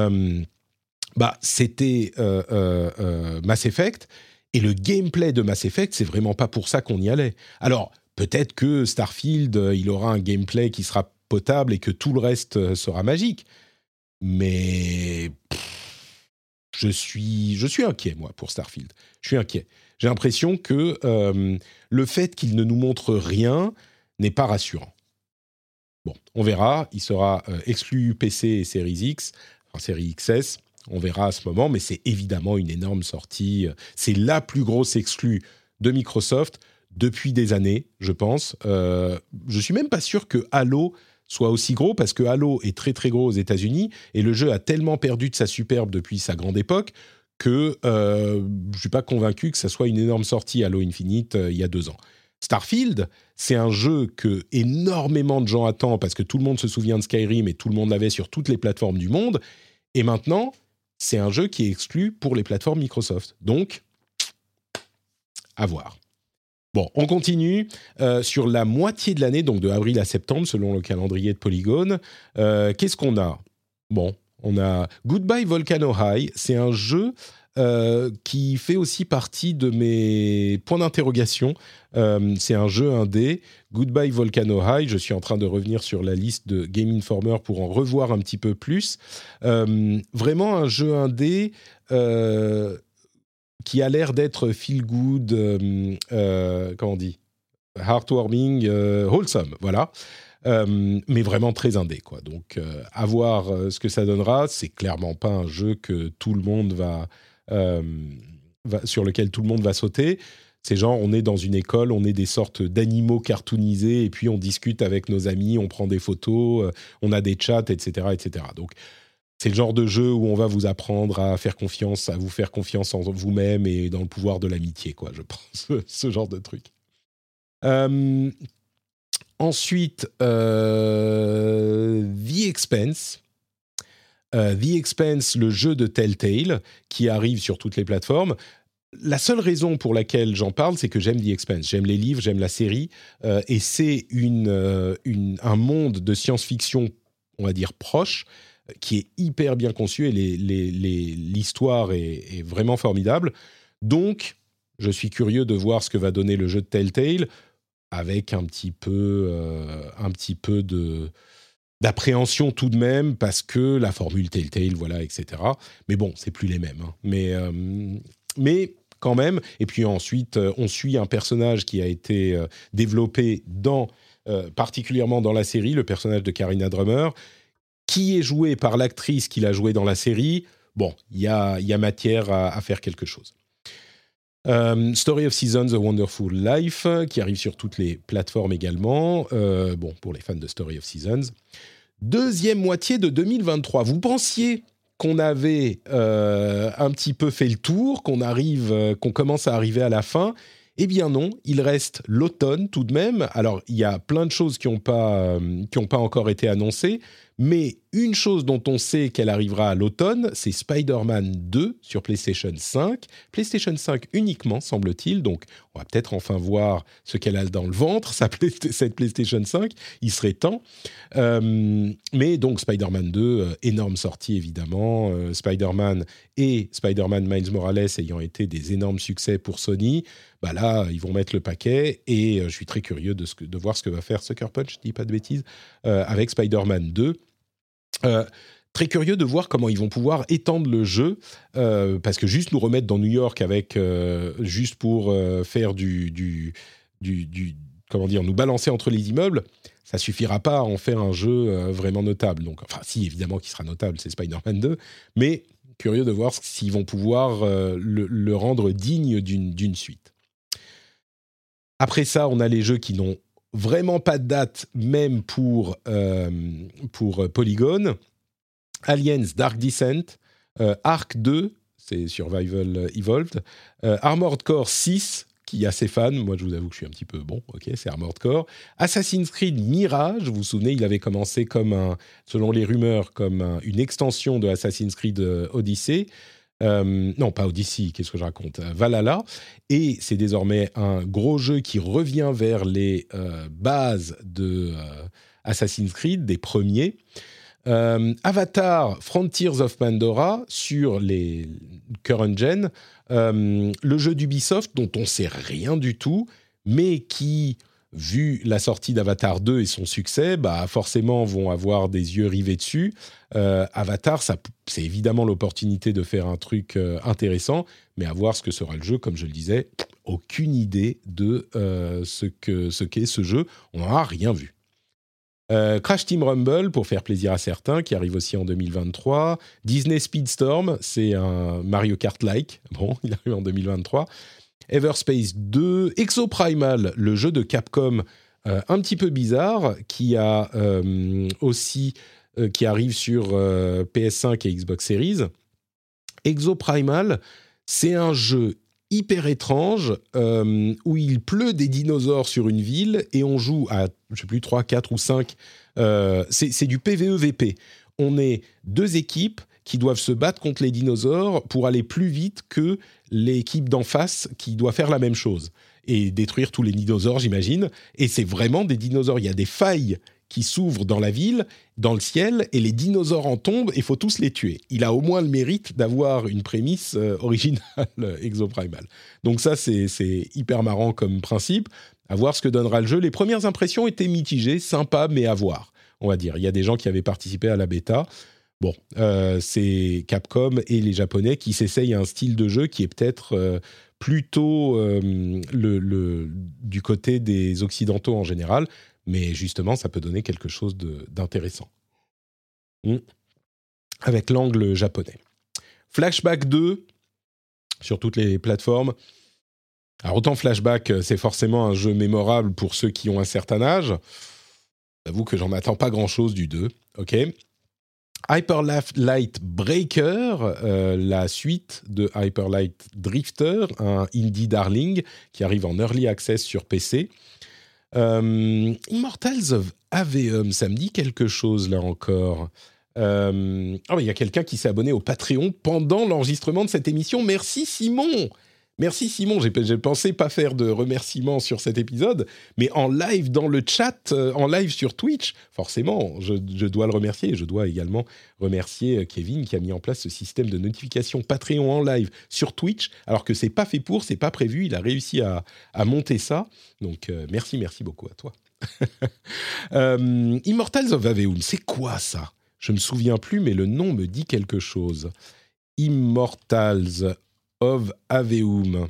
c'était Mass Effect. Et le gameplay de Mass Effect, c'est vraiment pas pour ça qu'on y allait. Alors, peut-être que Starfield, il aura un gameplay qui sera potable et que tout le reste sera magique. Mais je suis inquiet, moi, pour Starfield. Je suis inquiet. J'ai l'impression que le fait qu'il ne nous montre rien n'est pas rassurant. Bon, on verra. Il sera exclu PC et Series X, enfin Series XS. On verra à ce moment, mais c'est évidemment une énorme sortie. C'est la plus grosse exclue de Microsoft depuis des années, je pense. Je suis même pas sûr que Halo soit aussi gros, parce que Halo est très très gros aux États-Unis, et le jeu a tellement perdu de sa superbe depuis sa grande époque que je ne suis pas convaincu que ça soit une énorme sortie Halo Infinite il y a 2 ans. Starfield, c'est un jeu que énormément de gens attendent, parce que tout le monde se souvient de Skyrim et tout le monde l'avait sur toutes les plateformes du monde, et maintenant, c'est un jeu qui est exclu pour les plateformes Microsoft. Donc, à voir. Bon, on continue. Sur la moitié de l'année, donc de avril à septembre, selon le calendrier de Polygon, qu'est-ce qu'on a ? Bon, on a Goodbye Volcano High. C'est un jeu qui fait aussi partie de mes points d'interrogation. C'est un jeu indé, Goodbye Volcano High. Je suis en train de revenir sur la liste de Game Informer pour en revoir un petit peu plus. Vraiment un jeu indé qui a l'air d'être feel good, comment on dit, heartwarming, wholesome, voilà. Mais vraiment très indé, quoi. Donc, à voir ce que ça donnera. C'est clairement pas un jeu que tout le monde sur lequel tout le monde va sauter. C'est genre, on est dans une école, on est des sortes d'animaux cartoonisés, et puis on discute avec nos amis, on prend des photos, on a des chats, etc., etc. Donc, c'est le genre de jeu où on va vous apprendre à faire confiance, à vous faire confiance en vous-même et dans le pouvoir de l'amitié, quoi. Je pense, ce genre de truc. Ensuite, The Expanse. The Expanse, le jeu de Telltale, qui arrive sur toutes les plateformes. La seule raison pour laquelle j'en parle, c'est que j'aime The Expanse. J'aime les livres, j'aime la série, et c'est un monde de science-fiction, on va dire, proche, qui est hyper bien conçu, et l'histoire est vraiment formidable. Donc, je suis curieux de voir ce que va donner le jeu de Telltale, avec un petit peu d'appréhension tout de même, parce que la formule Telltale, voilà, etc. Mais bon, c'est plus les mêmes. Hein. Mais quand même. Et puis ensuite, on suit un personnage qui a été développé particulièrement dans la série, le personnage de Karina Drummer, qui est joué par l'actrice qui l'a joué dans la série. Bon, il y a matière à faire quelque chose. Story of Seasons, A Wonderful Life, qui arrive sur toutes les plateformes également. Bon, pour les fans de Story of Seasons. Deuxième moitié de 2023. Vous pensiez qu'on avait un petit peu fait le tour, qu'on commence à arriver à la fin? Eh bien non, il reste l'automne tout de même. Alors, il y a plein de choses qui n'ont pas encore été annoncées, mais une chose dont on sait qu'elle arrivera à l'automne, c'est Spider-Man 2 sur PlayStation 5. PlayStation 5 uniquement, semble-t-il, donc on va peut-être enfin voir ce qu'elle a dans le ventre, cette PlayStation 5, il serait temps. Mais donc Spider-Man 2, énorme sortie évidemment, Spider-Man et Spider-Man Miles Morales ayant été des énormes succès pour Sony, bah là, ils vont mettre le paquet, et je suis très curieux de voir ce que va faire Sucker Punch, je dis pas de bêtises, avec Spider-Man 2. Très curieux de voir comment ils vont pouvoir étendre le jeu, parce que juste nous remettre dans New York juste pour faire comment dire, nous balancer entre les immeubles, ça suffira pas à en faire un jeu vraiment notable. Donc, enfin, si évidemment qui sera notable, c'est Spider-Man 2, mais curieux de voir s'ils vont pouvoir le rendre digne d'une suite. Après ça, on a les jeux qui n'ont vraiment pas de date, même pour Polygon. Aliens Dark Descent, Ark 2, c'est Survival Evolved, Armored Core 6, qui a ses fans, moi je vous avoue que je suis un petit peu bon, ok, c'est Armored Core. Assassin's Creed Mirage, vous vous souvenez, il avait commencé selon les rumeurs, comme une extension de Assassin's Creed Odyssey. Non, pas Odyssey, qu'est-ce que je raconte, Valhalla, et c'est désormais un gros jeu qui revient vers les bases de Assassin's Creed, des premiers. Avatar Frontiers of Pandora sur les current gen, le jeu d'Ubisoft dont on sait rien du tout, mais qui, vu la sortie d'Avatar 2 et son succès, bah forcément vont avoir des yeux rivés dessus. Avatar, c'est évidemment l'opportunité de faire un truc intéressant, mais à voir ce que sera le jeu, comme je le disais, aucune idée de ce qu'est ce jeu, on n'en a rien vu. Crash Team Rumble, pour faire plaisir à certains, qui arrive aussi en 2023. Disney Speedstorm, c'est un Mario Kart-like, bon, il arrive en 2023. Everspace 2, Exoprimal, le jeu de Capcom un petit peu bizarre, qui arrive sur PS5 et Xbox Series. Exoprimal, c'est un jeu hyper étrange où il pleut des dinosaures sur une ville et on joue à, je sais plus, 3, 4 ou 5. C'est du PvE-VP. On est deux équipes qui doivent se battre contre les dinosaures pour aller plus vite que l'équipe d'en face qui doit faire la même chose. et détruire tous les dinosaures, j'imagine. Et c'est vraiment des dinosaures. Il y a des failles qui s'ouvrent dans la ville, dans le ciel, et les dinosaures en tombent, et il faut tous les tuer. Il a au moins le mérite d'avoir une prémisse originale exoprimal. Donc ça, c'est hyper marrant comme principe. À voir ce que donnera le jeu. Les premières impressions étaient mitigées, sympa, mais à voir, on va dire. Il y a des gens qui avaient participé à la bêta. Bon, c'est Capcom et les Japonais qui s'essayent à un style de jeu qui est peut-être plutôt du côté des Occidentaux en général, mais justement, ça peut donner quelque chose d'intéressant. Avec l'angle japonais. Flashback 2, sur toutes les plateformes. Alors, autant Flashback, c'est forcément un jeu mémorable pour ceux qui ont un certain âge. J'avoue que j'en attends pas grand-chose du 2, ok. Hyper Light Breaker, la suite de Hyper Light Drifter, un indie darling qui arrive en early access sur PC. Immortals of Aveum, ça me dit quelque chose là encore. Il y a quelqu'un qui s'est abonné au Patreon pendant l'enregistrement de cette émission. Merci Simon. Merci Simon, j'ai pensé pas faire de remerciements sur cet épisode, mais en live dans le chat, en live sur Twitch, forcément, je dois le remercier. Je dois également remercier Kevin qui a mis en place ce système de notification Patreon en live sur Twitch, alors que c'est pas fait c'est pas prévu, il a réussi à monter ça. Donc merci beaucoup à toi. Immortals of Aveum, c'est quoi ça ? Je me souviens plus, mais le nom me dit quelque chose. Immortals of Aveum.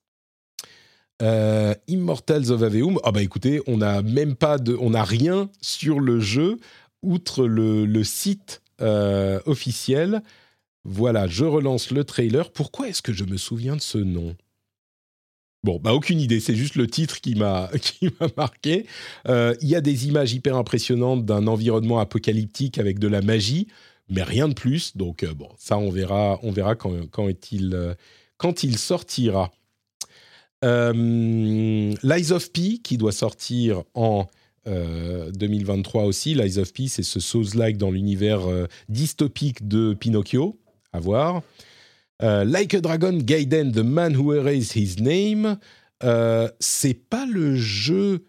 Immortals of Aveum. Ah bah écoutez, on n'a rien sur le jeu outre le site officiel. Voilà, je relance le trailer. Pourquoi est-ce que je me souviens de ce nom ? Bon, bah aucune idée. C'est juste le titre qui m'a marqué. Il y a des images hyper impressionnantes d'un environnement apocalyptique avec de la magie, mais rien de plus. Donc bon, ça on verra quand il sortira. Lies of P, qui doit sortir en 2023 aussi. Lies of P, c'est ce Souls-like dans l'univers dystopique de Pinocchio. À voir. Like a Dragon Gaiden, The Man Who Erased His Name. C'est pas le jeu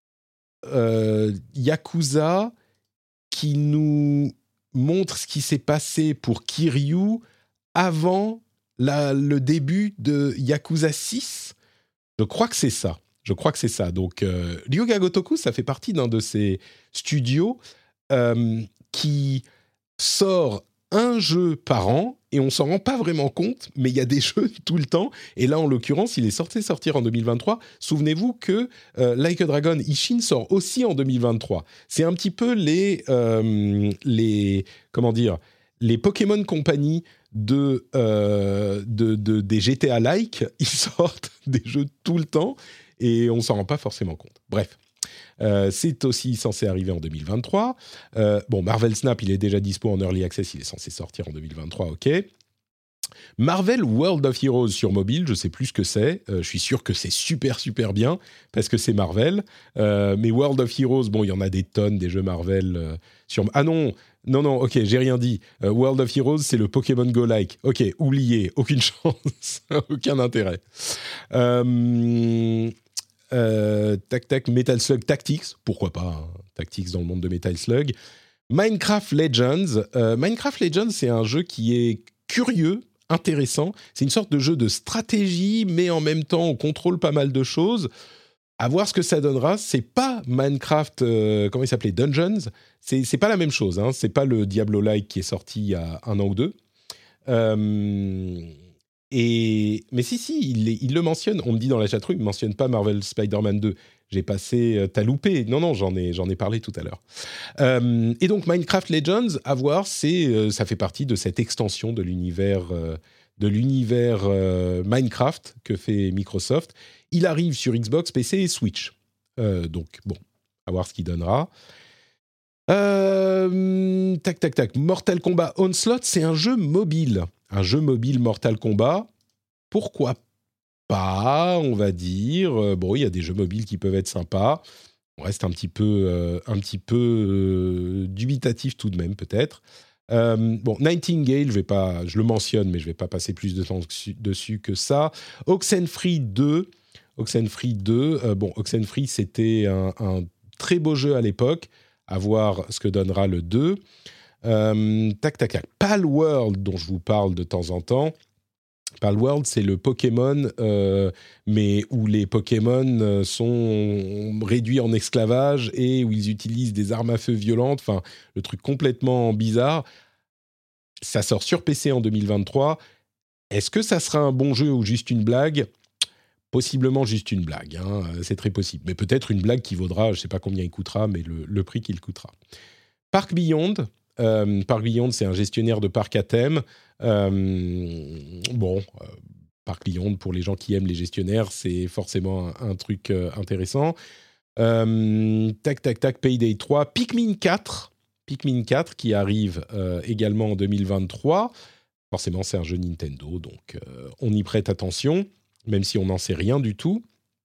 Yakuza qui nous montre ce qui s'est passé pour Kiryu avant le début de Yakuza 6. Je crois que c'est ça. Donc, Ryuga Gotoku, ça fait partie d'un de ces studios qui sort un jeu par an et on s'en rend pas vraiment compte, mais il y a des jeux tout le temps. Et là, en l'occurrence, il est censé sortir en 2023. Souvenez-vous que Like a Dragon Ishin sort aussi en 2023. C'est un petit peu les Pokémon Company des GTA-like. Ils sortent des jeux tout le temps et on s'en rend pas forcément compte. Bref. C'est aussi censé arriver en 2023. Marvel Snap, il est déjà dispo en Early Access, il est censé sortir en 2023, ok. Marvel World of Heroes sur mobile, je sais plus ce que c'est. Je suis sûr que c'est super bien, parce que c'est Marvel. Mais World of Heroes, il y en a des tonnes, des jeux Marvel sur... Ah non, ok, j'ai rien dit. World of Heroes, c'est le Pokémon Go-like. Ok, oublié, aucune chance, aucun intérêt. Metal Slug Tactics, pourquoi pas, hein, Tactics dans le monde de Metal Slug. Minecraft Legends. Minecraft Legends, c'est un jeu qui est curieux, intéressant. C'est une sorte de jeu de stratégie, mais en même temps, on contrôle pas mal de choses. À voir ce que ça donnera. C'est pas Minecraft, comment il s'appelait, Dungeons. C'est pas la même chose. Hein. C'est pas le Diablo-like qui est sorti il y a 1 an ou 2. Mais si, il le mentionne. On me dit dans la chatroom, il ne mentionne pas Marvel Spider-Man 2. J'ai passé... T'as loupé. Non, j'en ai parlé tout à l'heure. Et donc, Minecraft Legends, à voir, ça fait partie de cette extension de l'univers Minecraft que fait Microsoft. Il arrive sur Xbox, PC et Switch. Donc, bon, à voir ce qu'il donnera. Mortal Kombat Onslaught, c'est un jeu mobile. Un jeu mobile Mortal Kombat, pourquoi pas, on va dire. Il y a des jeux mobiles qui peuvent être sympas. On reste un petit peu dubitatif tout de même, peut-être. Nightingale, je le mentionne, mais je ne vais pas passer plus de temps dessus que ça. Oxenfree 2. Oxenfree 2. Bon, Oxenfree, c'était un très beau jeu à l'époque. À voir ce que donnera le 2. Tac, tac, tac. Palworld, dont je vous parle de temps en temps. Palworld, c'est le Pokémon, mais où les Pokémon sont réduits en esclavage et où ils utilisent des armes à feu violentes. Enfin, le truc complètement bizarre. Ça sort sur PC en 2023. Est-ce que ça sera un bon jeu ou juste une blague ? Possiblement juste une blague, hein, c'est très possible. Mais peut-être une blague qui vaudra, je ne sais pas combien il coûtera, mais le prix qu'il coûtera. Park Beyond. Park Beyond, c'est un gestionnaire de parc à thème. Park Beyond, pour les gens qui aiment les gestionnaires, c'est forcément un truc intéressant. Tac, tac, tac, Payday 3. Pikmin 4. Pikmin 4 qui arrive également en 2023. Forcément, c'est un jeu Nintendo, donc on y prête attention, même si on n'en sait rien du tout.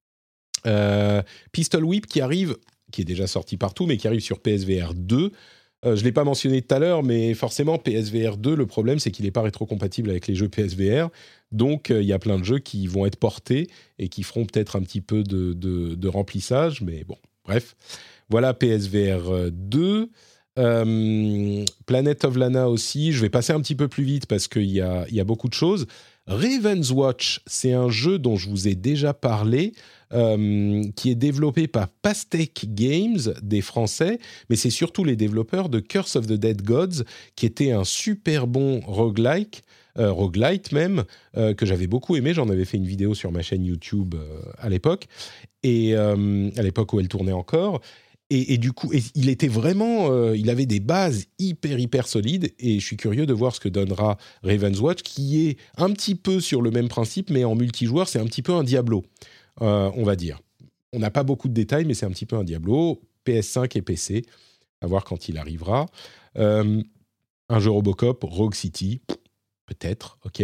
Pistol Whip qui arrive, qui est déjà sorti partout, mais qui arrive sur PSVR 2. Je ne l'ai pas mentionné tout à l'heure, mais forcément, PSVR 2, le problème, c'est qu'il n'est pas rétrocompatible avec les jeux PSVR. Donc, il y a plein de jeux qui vont être portés et qui feront peut-être un petit peu de remplissage. Mais bon, bref. Voilà PSVR 2. Planet of Lana aussi. Je vais passer un petit peu plus vite parce qu'il y a beaucoup de choses. Raven's Watch, c'est un jeu dont je vous ai déjà parlé, qui est développé par Pastèque Games, des Français, mais c'est surtout les développeurs de Curse of the Dead Gods, qui était un super bon roguelite même, que j'avais beaucoup aimé. J'en avais fait une vidéo sur ma chaîne YouTube à l'époque, et à l'époque où elle tournait encore. Et du coup, il était vraiment, il avait des bases hyper solides, et je suis curieux de voir ce que donnera Raven's Watch, qui est un petit peu sur le même principe, mais en multijoueur, c'est un petit peu un Diablo, on va dire. On n'a pas beaucoup de détails, mais c'est un petit peu un Diablo, PS5 et PC, à voir quand il arrivera. Un jeu Robocop, Rogue City, peut-être, ok.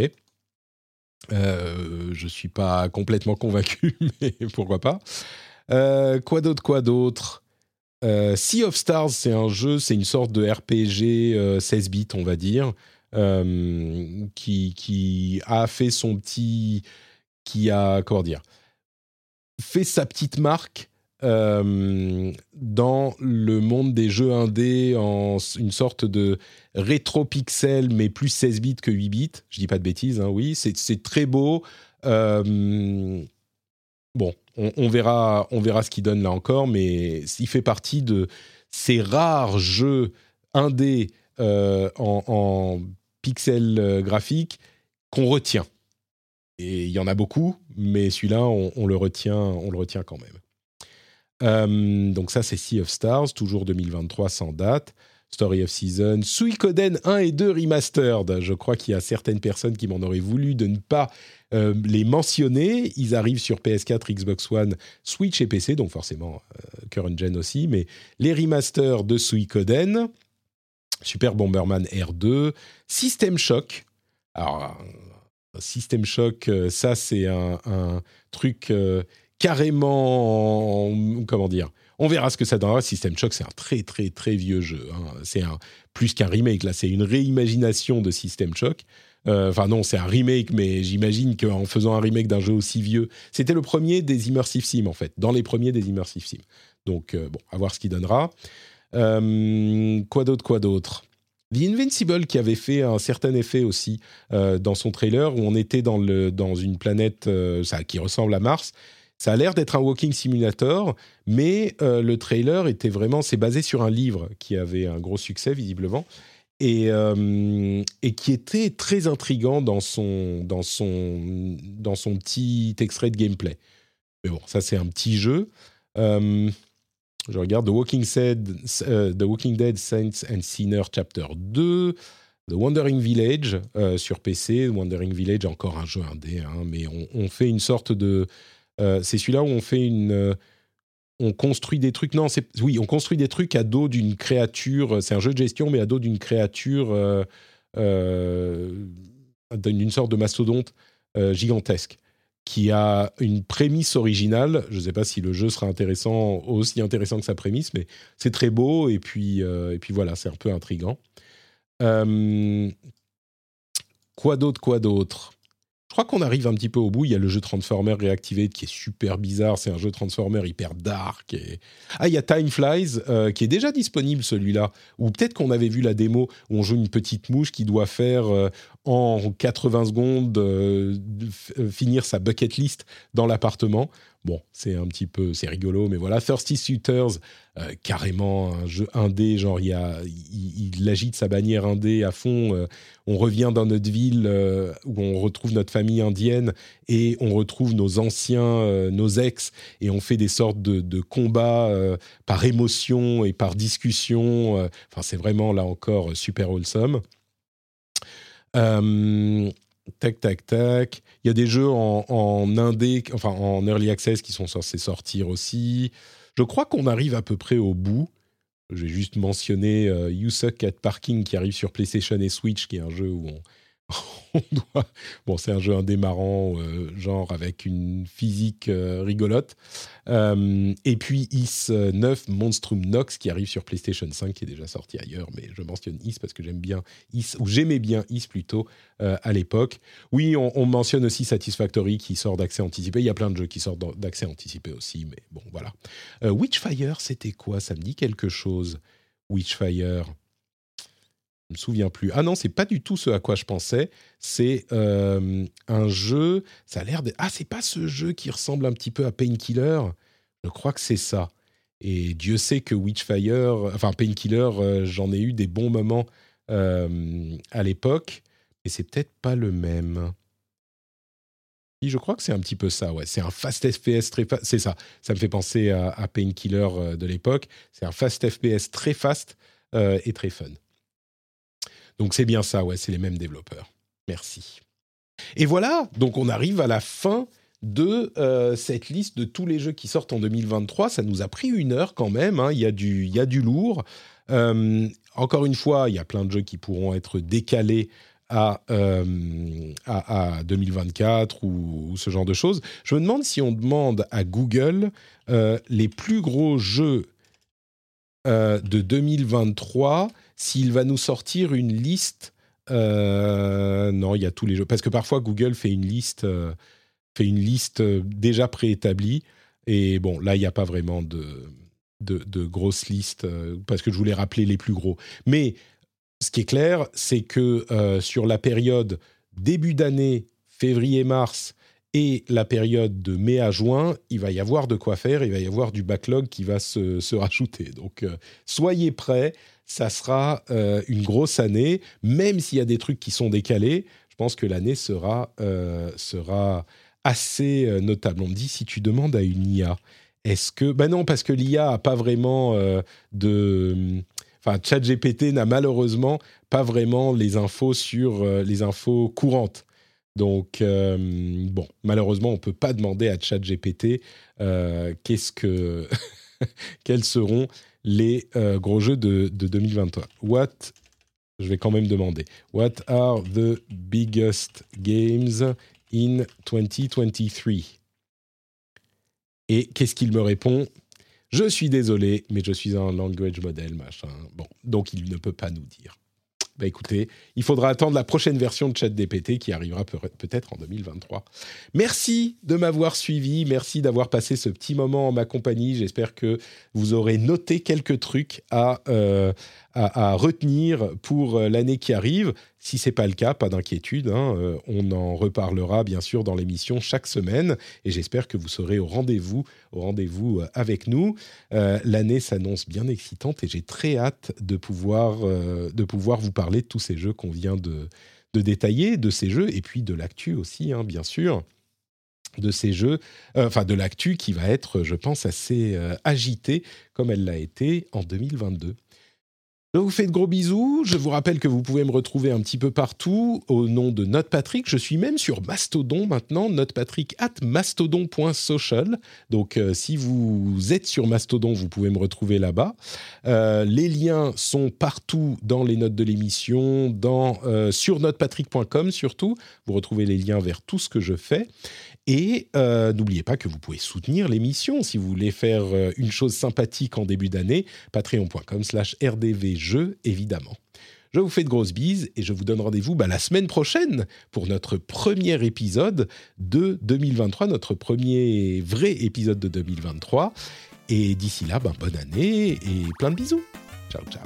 Je ne suis pas complètement convaincu, mais pourquoi pas. Quoi d'autre Sea of Stars, c'est un jeu, c'est une sorte de RPG 16 bits, on va dire, qui a fait son petit... qui a, comment dire, fait sa petite marque dans le monde des jeux indés en une sorte de rétro-pixel, mais plus 16 bits que 8 bits. Je dis pas de bêtises, hein, oui, c'est très beau. Bon, on verra ce qu'il donne là encore, mais il fait partie de ces rares jeux indés en pixels graphiques qu'on retient. Et il y en a beaucoup, mais celui-là, on le retient quand même. Donc ça, c'est Sea of Stars, toujours 2023 sans date. Story of Season, Suikoden 1 et 2 Remastered. Je crois qu'il y a certaines personnes qui m'en auraient voulu de ne pas les mentionner. Ils arrivent sur PS4, Xbox One, Switch et PC, donc forcément current gen aussi. Mais les remasters de Suikoden, Super Bomberman R2, System Shock. Alors, System Shock, ça c'est un truc carrément, comment dire, on verra ce que ça donnera. System Shock, c'est un très vieux jeu, hein. C'est plus qu'un remake, là, c'est une réimagination de System Shock. Enfin non, c'est un remake, mais j'imagine qu'en faisant un remake d'un jeu aussi vieux, c'était le premier des Immersive Sim, en fait, dans les premiers des Immersive Sim. Donc, bon, à voir ce qu'il donnera. Quoi d'autre The Invincible, qui avait fait un certain effet aussi dans son trailer, où on était dans une planète qui ressemble à Mars. Ça a l'air d'être un walking simulator, mais le trailer c'est basé sur un livre qui avait un gros succès visiblement, et qui était très intriguant dans son petit extrait de gameplay. Mais bon, ça c'est un petit jeu. Je regarde The Walking Dead Saints and Sinners Chapter 2, The Wandering Village sur PC. The Wandering Village, encore un jeu indé, hein, mais on fait une sorte de... c'est celui-là où on fait on construit des trucs... Non, on construit des trucs à dos d'une créature. C'est un jeu de gestion, mais à dos d'une créature, d'une sorte de mastodonte gigantesque, qui a une prémisse originale. Je ne sais pas si le jeu sera aussi intéressant que sa prémisse, mais c'est très beau, et puis voilà, c'est un peu intriguant. Quoi d'autre ? Je crois qu'on arrive un petit peu au bout. Il y a le jeu Transformer Reactivate qui est super bizarre. C'est un jeu Transformer hyper dark. Ah, il y a Time Flies qui est déjà disponible, celui-là. Ou peut-être qu'on avait vu la démo où on joue une petite mouche qui doit faire en 80 secondes finir sa bucket list dans l'appartement. Bon, c'est rigolo, mais voilà. Thirsty Suitors, carrément un jeu indé, genre il agite sa bannière indé à fond. On revient dans notre ville où on retrouve notre famille indienne et on retrouve nos anciens, nos ex, et on fait des sortes de combats par émotion et par discussion. Enfin, c'est vraiment, là encore, super wholesome. Tac, tac, tac. Il y a des jeux en indé, enfin en early access qui sont censés sortir aussi. Je crois qu'on arrive à peu près au bout. Je vais juste mentionner You Suck at Parking qui arrive sur PlayStation et Switch, qui est un jeu où on doit... Bon, c'est un jeu indé marrant, genre avec une physique rigolote. Et puis Is 9 Monstrum Nox qui arrive sur PlayStation 5, qui est déjà sorti ailleurs, mais je mentionne Is parce que j'aimais bien Is plutôt à l'époque. Oui, on mentionne aussi Satisfactory qui sort d'accès anticipé. Il y a plein de jeux qui sortent d'accès anticipé aussi, mais bon, voilà. Witchfire, c'était quoi? Ça me dit quelque chose, Witchfire. Je me souviens plus. Ah non, c'est pas du tout ce à quoi je pensais. C'est un jeu. Ça a l'air de. Ah, c'est pas ce jeu qui ressemble un petit peu à Painkiller. Je crois que c'est ça. Et Dieu sait que Witchfire, enfin Painkiller, j'en ai eu des bons moments à l'époque, et c'est peut-être pas le même. Si, je crois que c'est un petit peu ça. Ouais, c'est un fast FPS très fast. C'est ça. Ça me fait penser à Painkiller de l'époque. C'est un fast FPS très fast et très fun. Donc c'est bien ça, ouais, c'est les mêmes développeurs. Merci. Et voilà, donc on arrive à la fin de cette liste de tous les jeux qui sortent en 2023. Ça nous a pris 1 heure quand même, hein. Il y a du lourd. Encore une fois, il y a plein de jeux qui pourront être décalés à 2024 ou ce genre de choses. Je me demande si on demande à Google les plus gros jeux de 2023, s'il va nous sortir une liste. Non, il y a tous les jeux. Parce que parfois, Google fait une liste déjà préétablie. Et bon, là, il n'y a pas vraiment de grosses listes, parce que je voulais rappeler les plus gros. Mais ce qui est clair, c'est que sur la période début d'année, février-mars, et la période de mai à juin, il va y avoir de quoi faire, il va y avoir du backlog qui va se rajouter. Donc, soyez prêts, ça sera une grosse année, même s'il y a des trucs qui sont décalés. Je pense que l'année sera assez notable. On me dit, si tu demandes à une IA, est-ce que... Ben non, parce que l'IA n'a pas vraiment Enfin, ChatGPT n'a malheureusement pas vraiment les infos sur les infos courantes. Donc, bon, malheureusement, on ne peut pas demander à ChatGPT quels seront les gros jeux de 2023. Je vais quand même demander. What are the biggest games in 2023? Et qu'est-ce qu'il me répond? Je suis désolé, mais je suis un language model, machin. Bon, donc il ne peut pas nous dire. Bah écoutez, il faudra attendre la prochaine version de ChatGPT qui arrivera peut-être en 2023. Merci de m'avoir suivi, merci d'avoir passé ce petit moment en ma compagnie. J'espère que vous aurez noté quelques trucs à retenir pour l'année qui arrive. Si ce n'est pas le cas, pas d'inquiétude, hein, on en reparlera bien sûr dans l'émission chaque semaine et j'espère que vous serez au rendez-vous avec nous. L'année s'annonce bien excitante et j'ai très hâte de pouvoir vous parler de tous ces jeux qu'on vient de détailler, de ces jeux et puis de l'actu aussi, hein, bien sûr, de ces jeux, de l'actu qui va être, je pense, assez agitée comme elle l'a été en 2022. Je vous fais de gros bisous. Je vous rappelle que vous pouvez me retrouver un petit peu partout au nom de NotePatrick. Je suis même sur Mastodon maintenant, notepatrick@mastodon.social. Donc, si vous êtes sur Mastodon, vous pouvez me retrouver là-bas. Les liens sont partout dans les notes de l'émission, sur notepatrick.com surtout. Vous retrouvez les liens vers tout ce que je fais. Et n'oubliez pas que vous pouvez soutenir l'émission si vous voulez faire une chose sympathique en début d'année, patreon.com/rdvjeux, évidemment. Je vous fais de grosses bises et je vous donne rendez-vous la semaine prochaine pour notre premier épisode de 2023, notre premier vrai épisode de 2023. Et d'ici là, bonne année et plein de bisous. Ciao, ciao.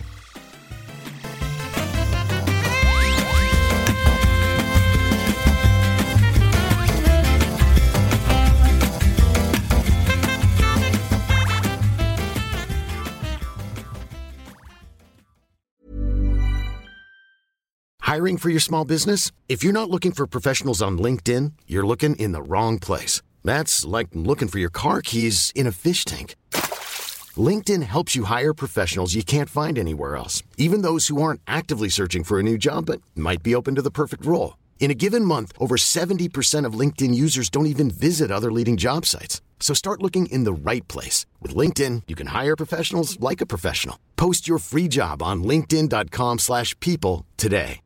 Hiring for your small business? If you're not looking for professionals on LinkedIn, you're looking in the wrong place. That's like looking for your car keys in a fish tank. LinkedIn helps you hire professionals you can't find anywhere else, even those who aren't actively searching for a new job but might be open to the perfect role. In a given month, over 70% of LinkedIn users don't even visit other leading job sites. So start looking in the right place. With LinkedIn, you can hire professionals like a professional. Post your free job on linkedin.com/people today.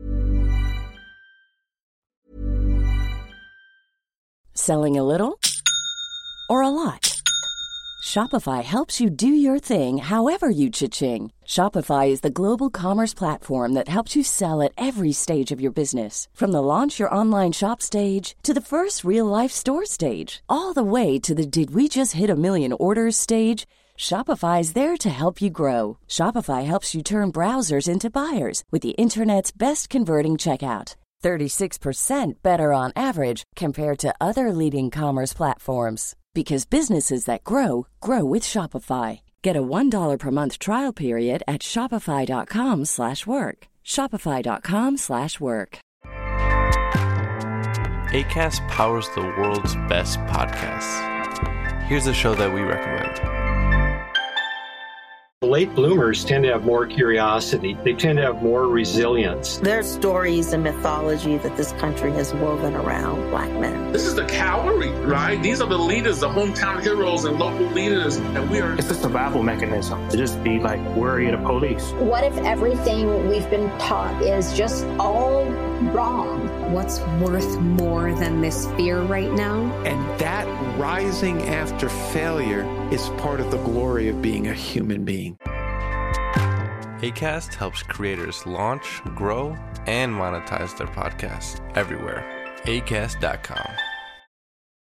Selling a little or a lot? Shopify helps you do your thing however you cha-ching. Shopify is the global commerce platform that helps you sell at every stage of your business. From the launch your online shop stage to the first real-life store stage, all the way to the did we just hit a million orders stage. Shopify is there to help you grow. Shopify helps you turn browsers into buyers with the internet's best converting checkout. 36% better on average compared to other leading commerce platforms. Because businesses that grow, grow with Shopify. Get a $1 per month trial period at shopify.com/work. Shopify.com/work. Acast powers the world's best podcasts. Here's a show that we recommend. Late bloomers tend to have more curiosity. They tend to have more resilience. There's stories and mythology that this country has woven around Black men. This is the cavalry, right? These are the leaders, the hometown heroes and local leaders. And we are... It's a survival mechanism to just be like worry of the police. What if everything we've been taught is just all wrong? What's worth more than this fear right now? And that rising after failure is part of the glory of being a human being. Acast helps creators launch, grow, and monetize their podcasts everywhere. Acast.com.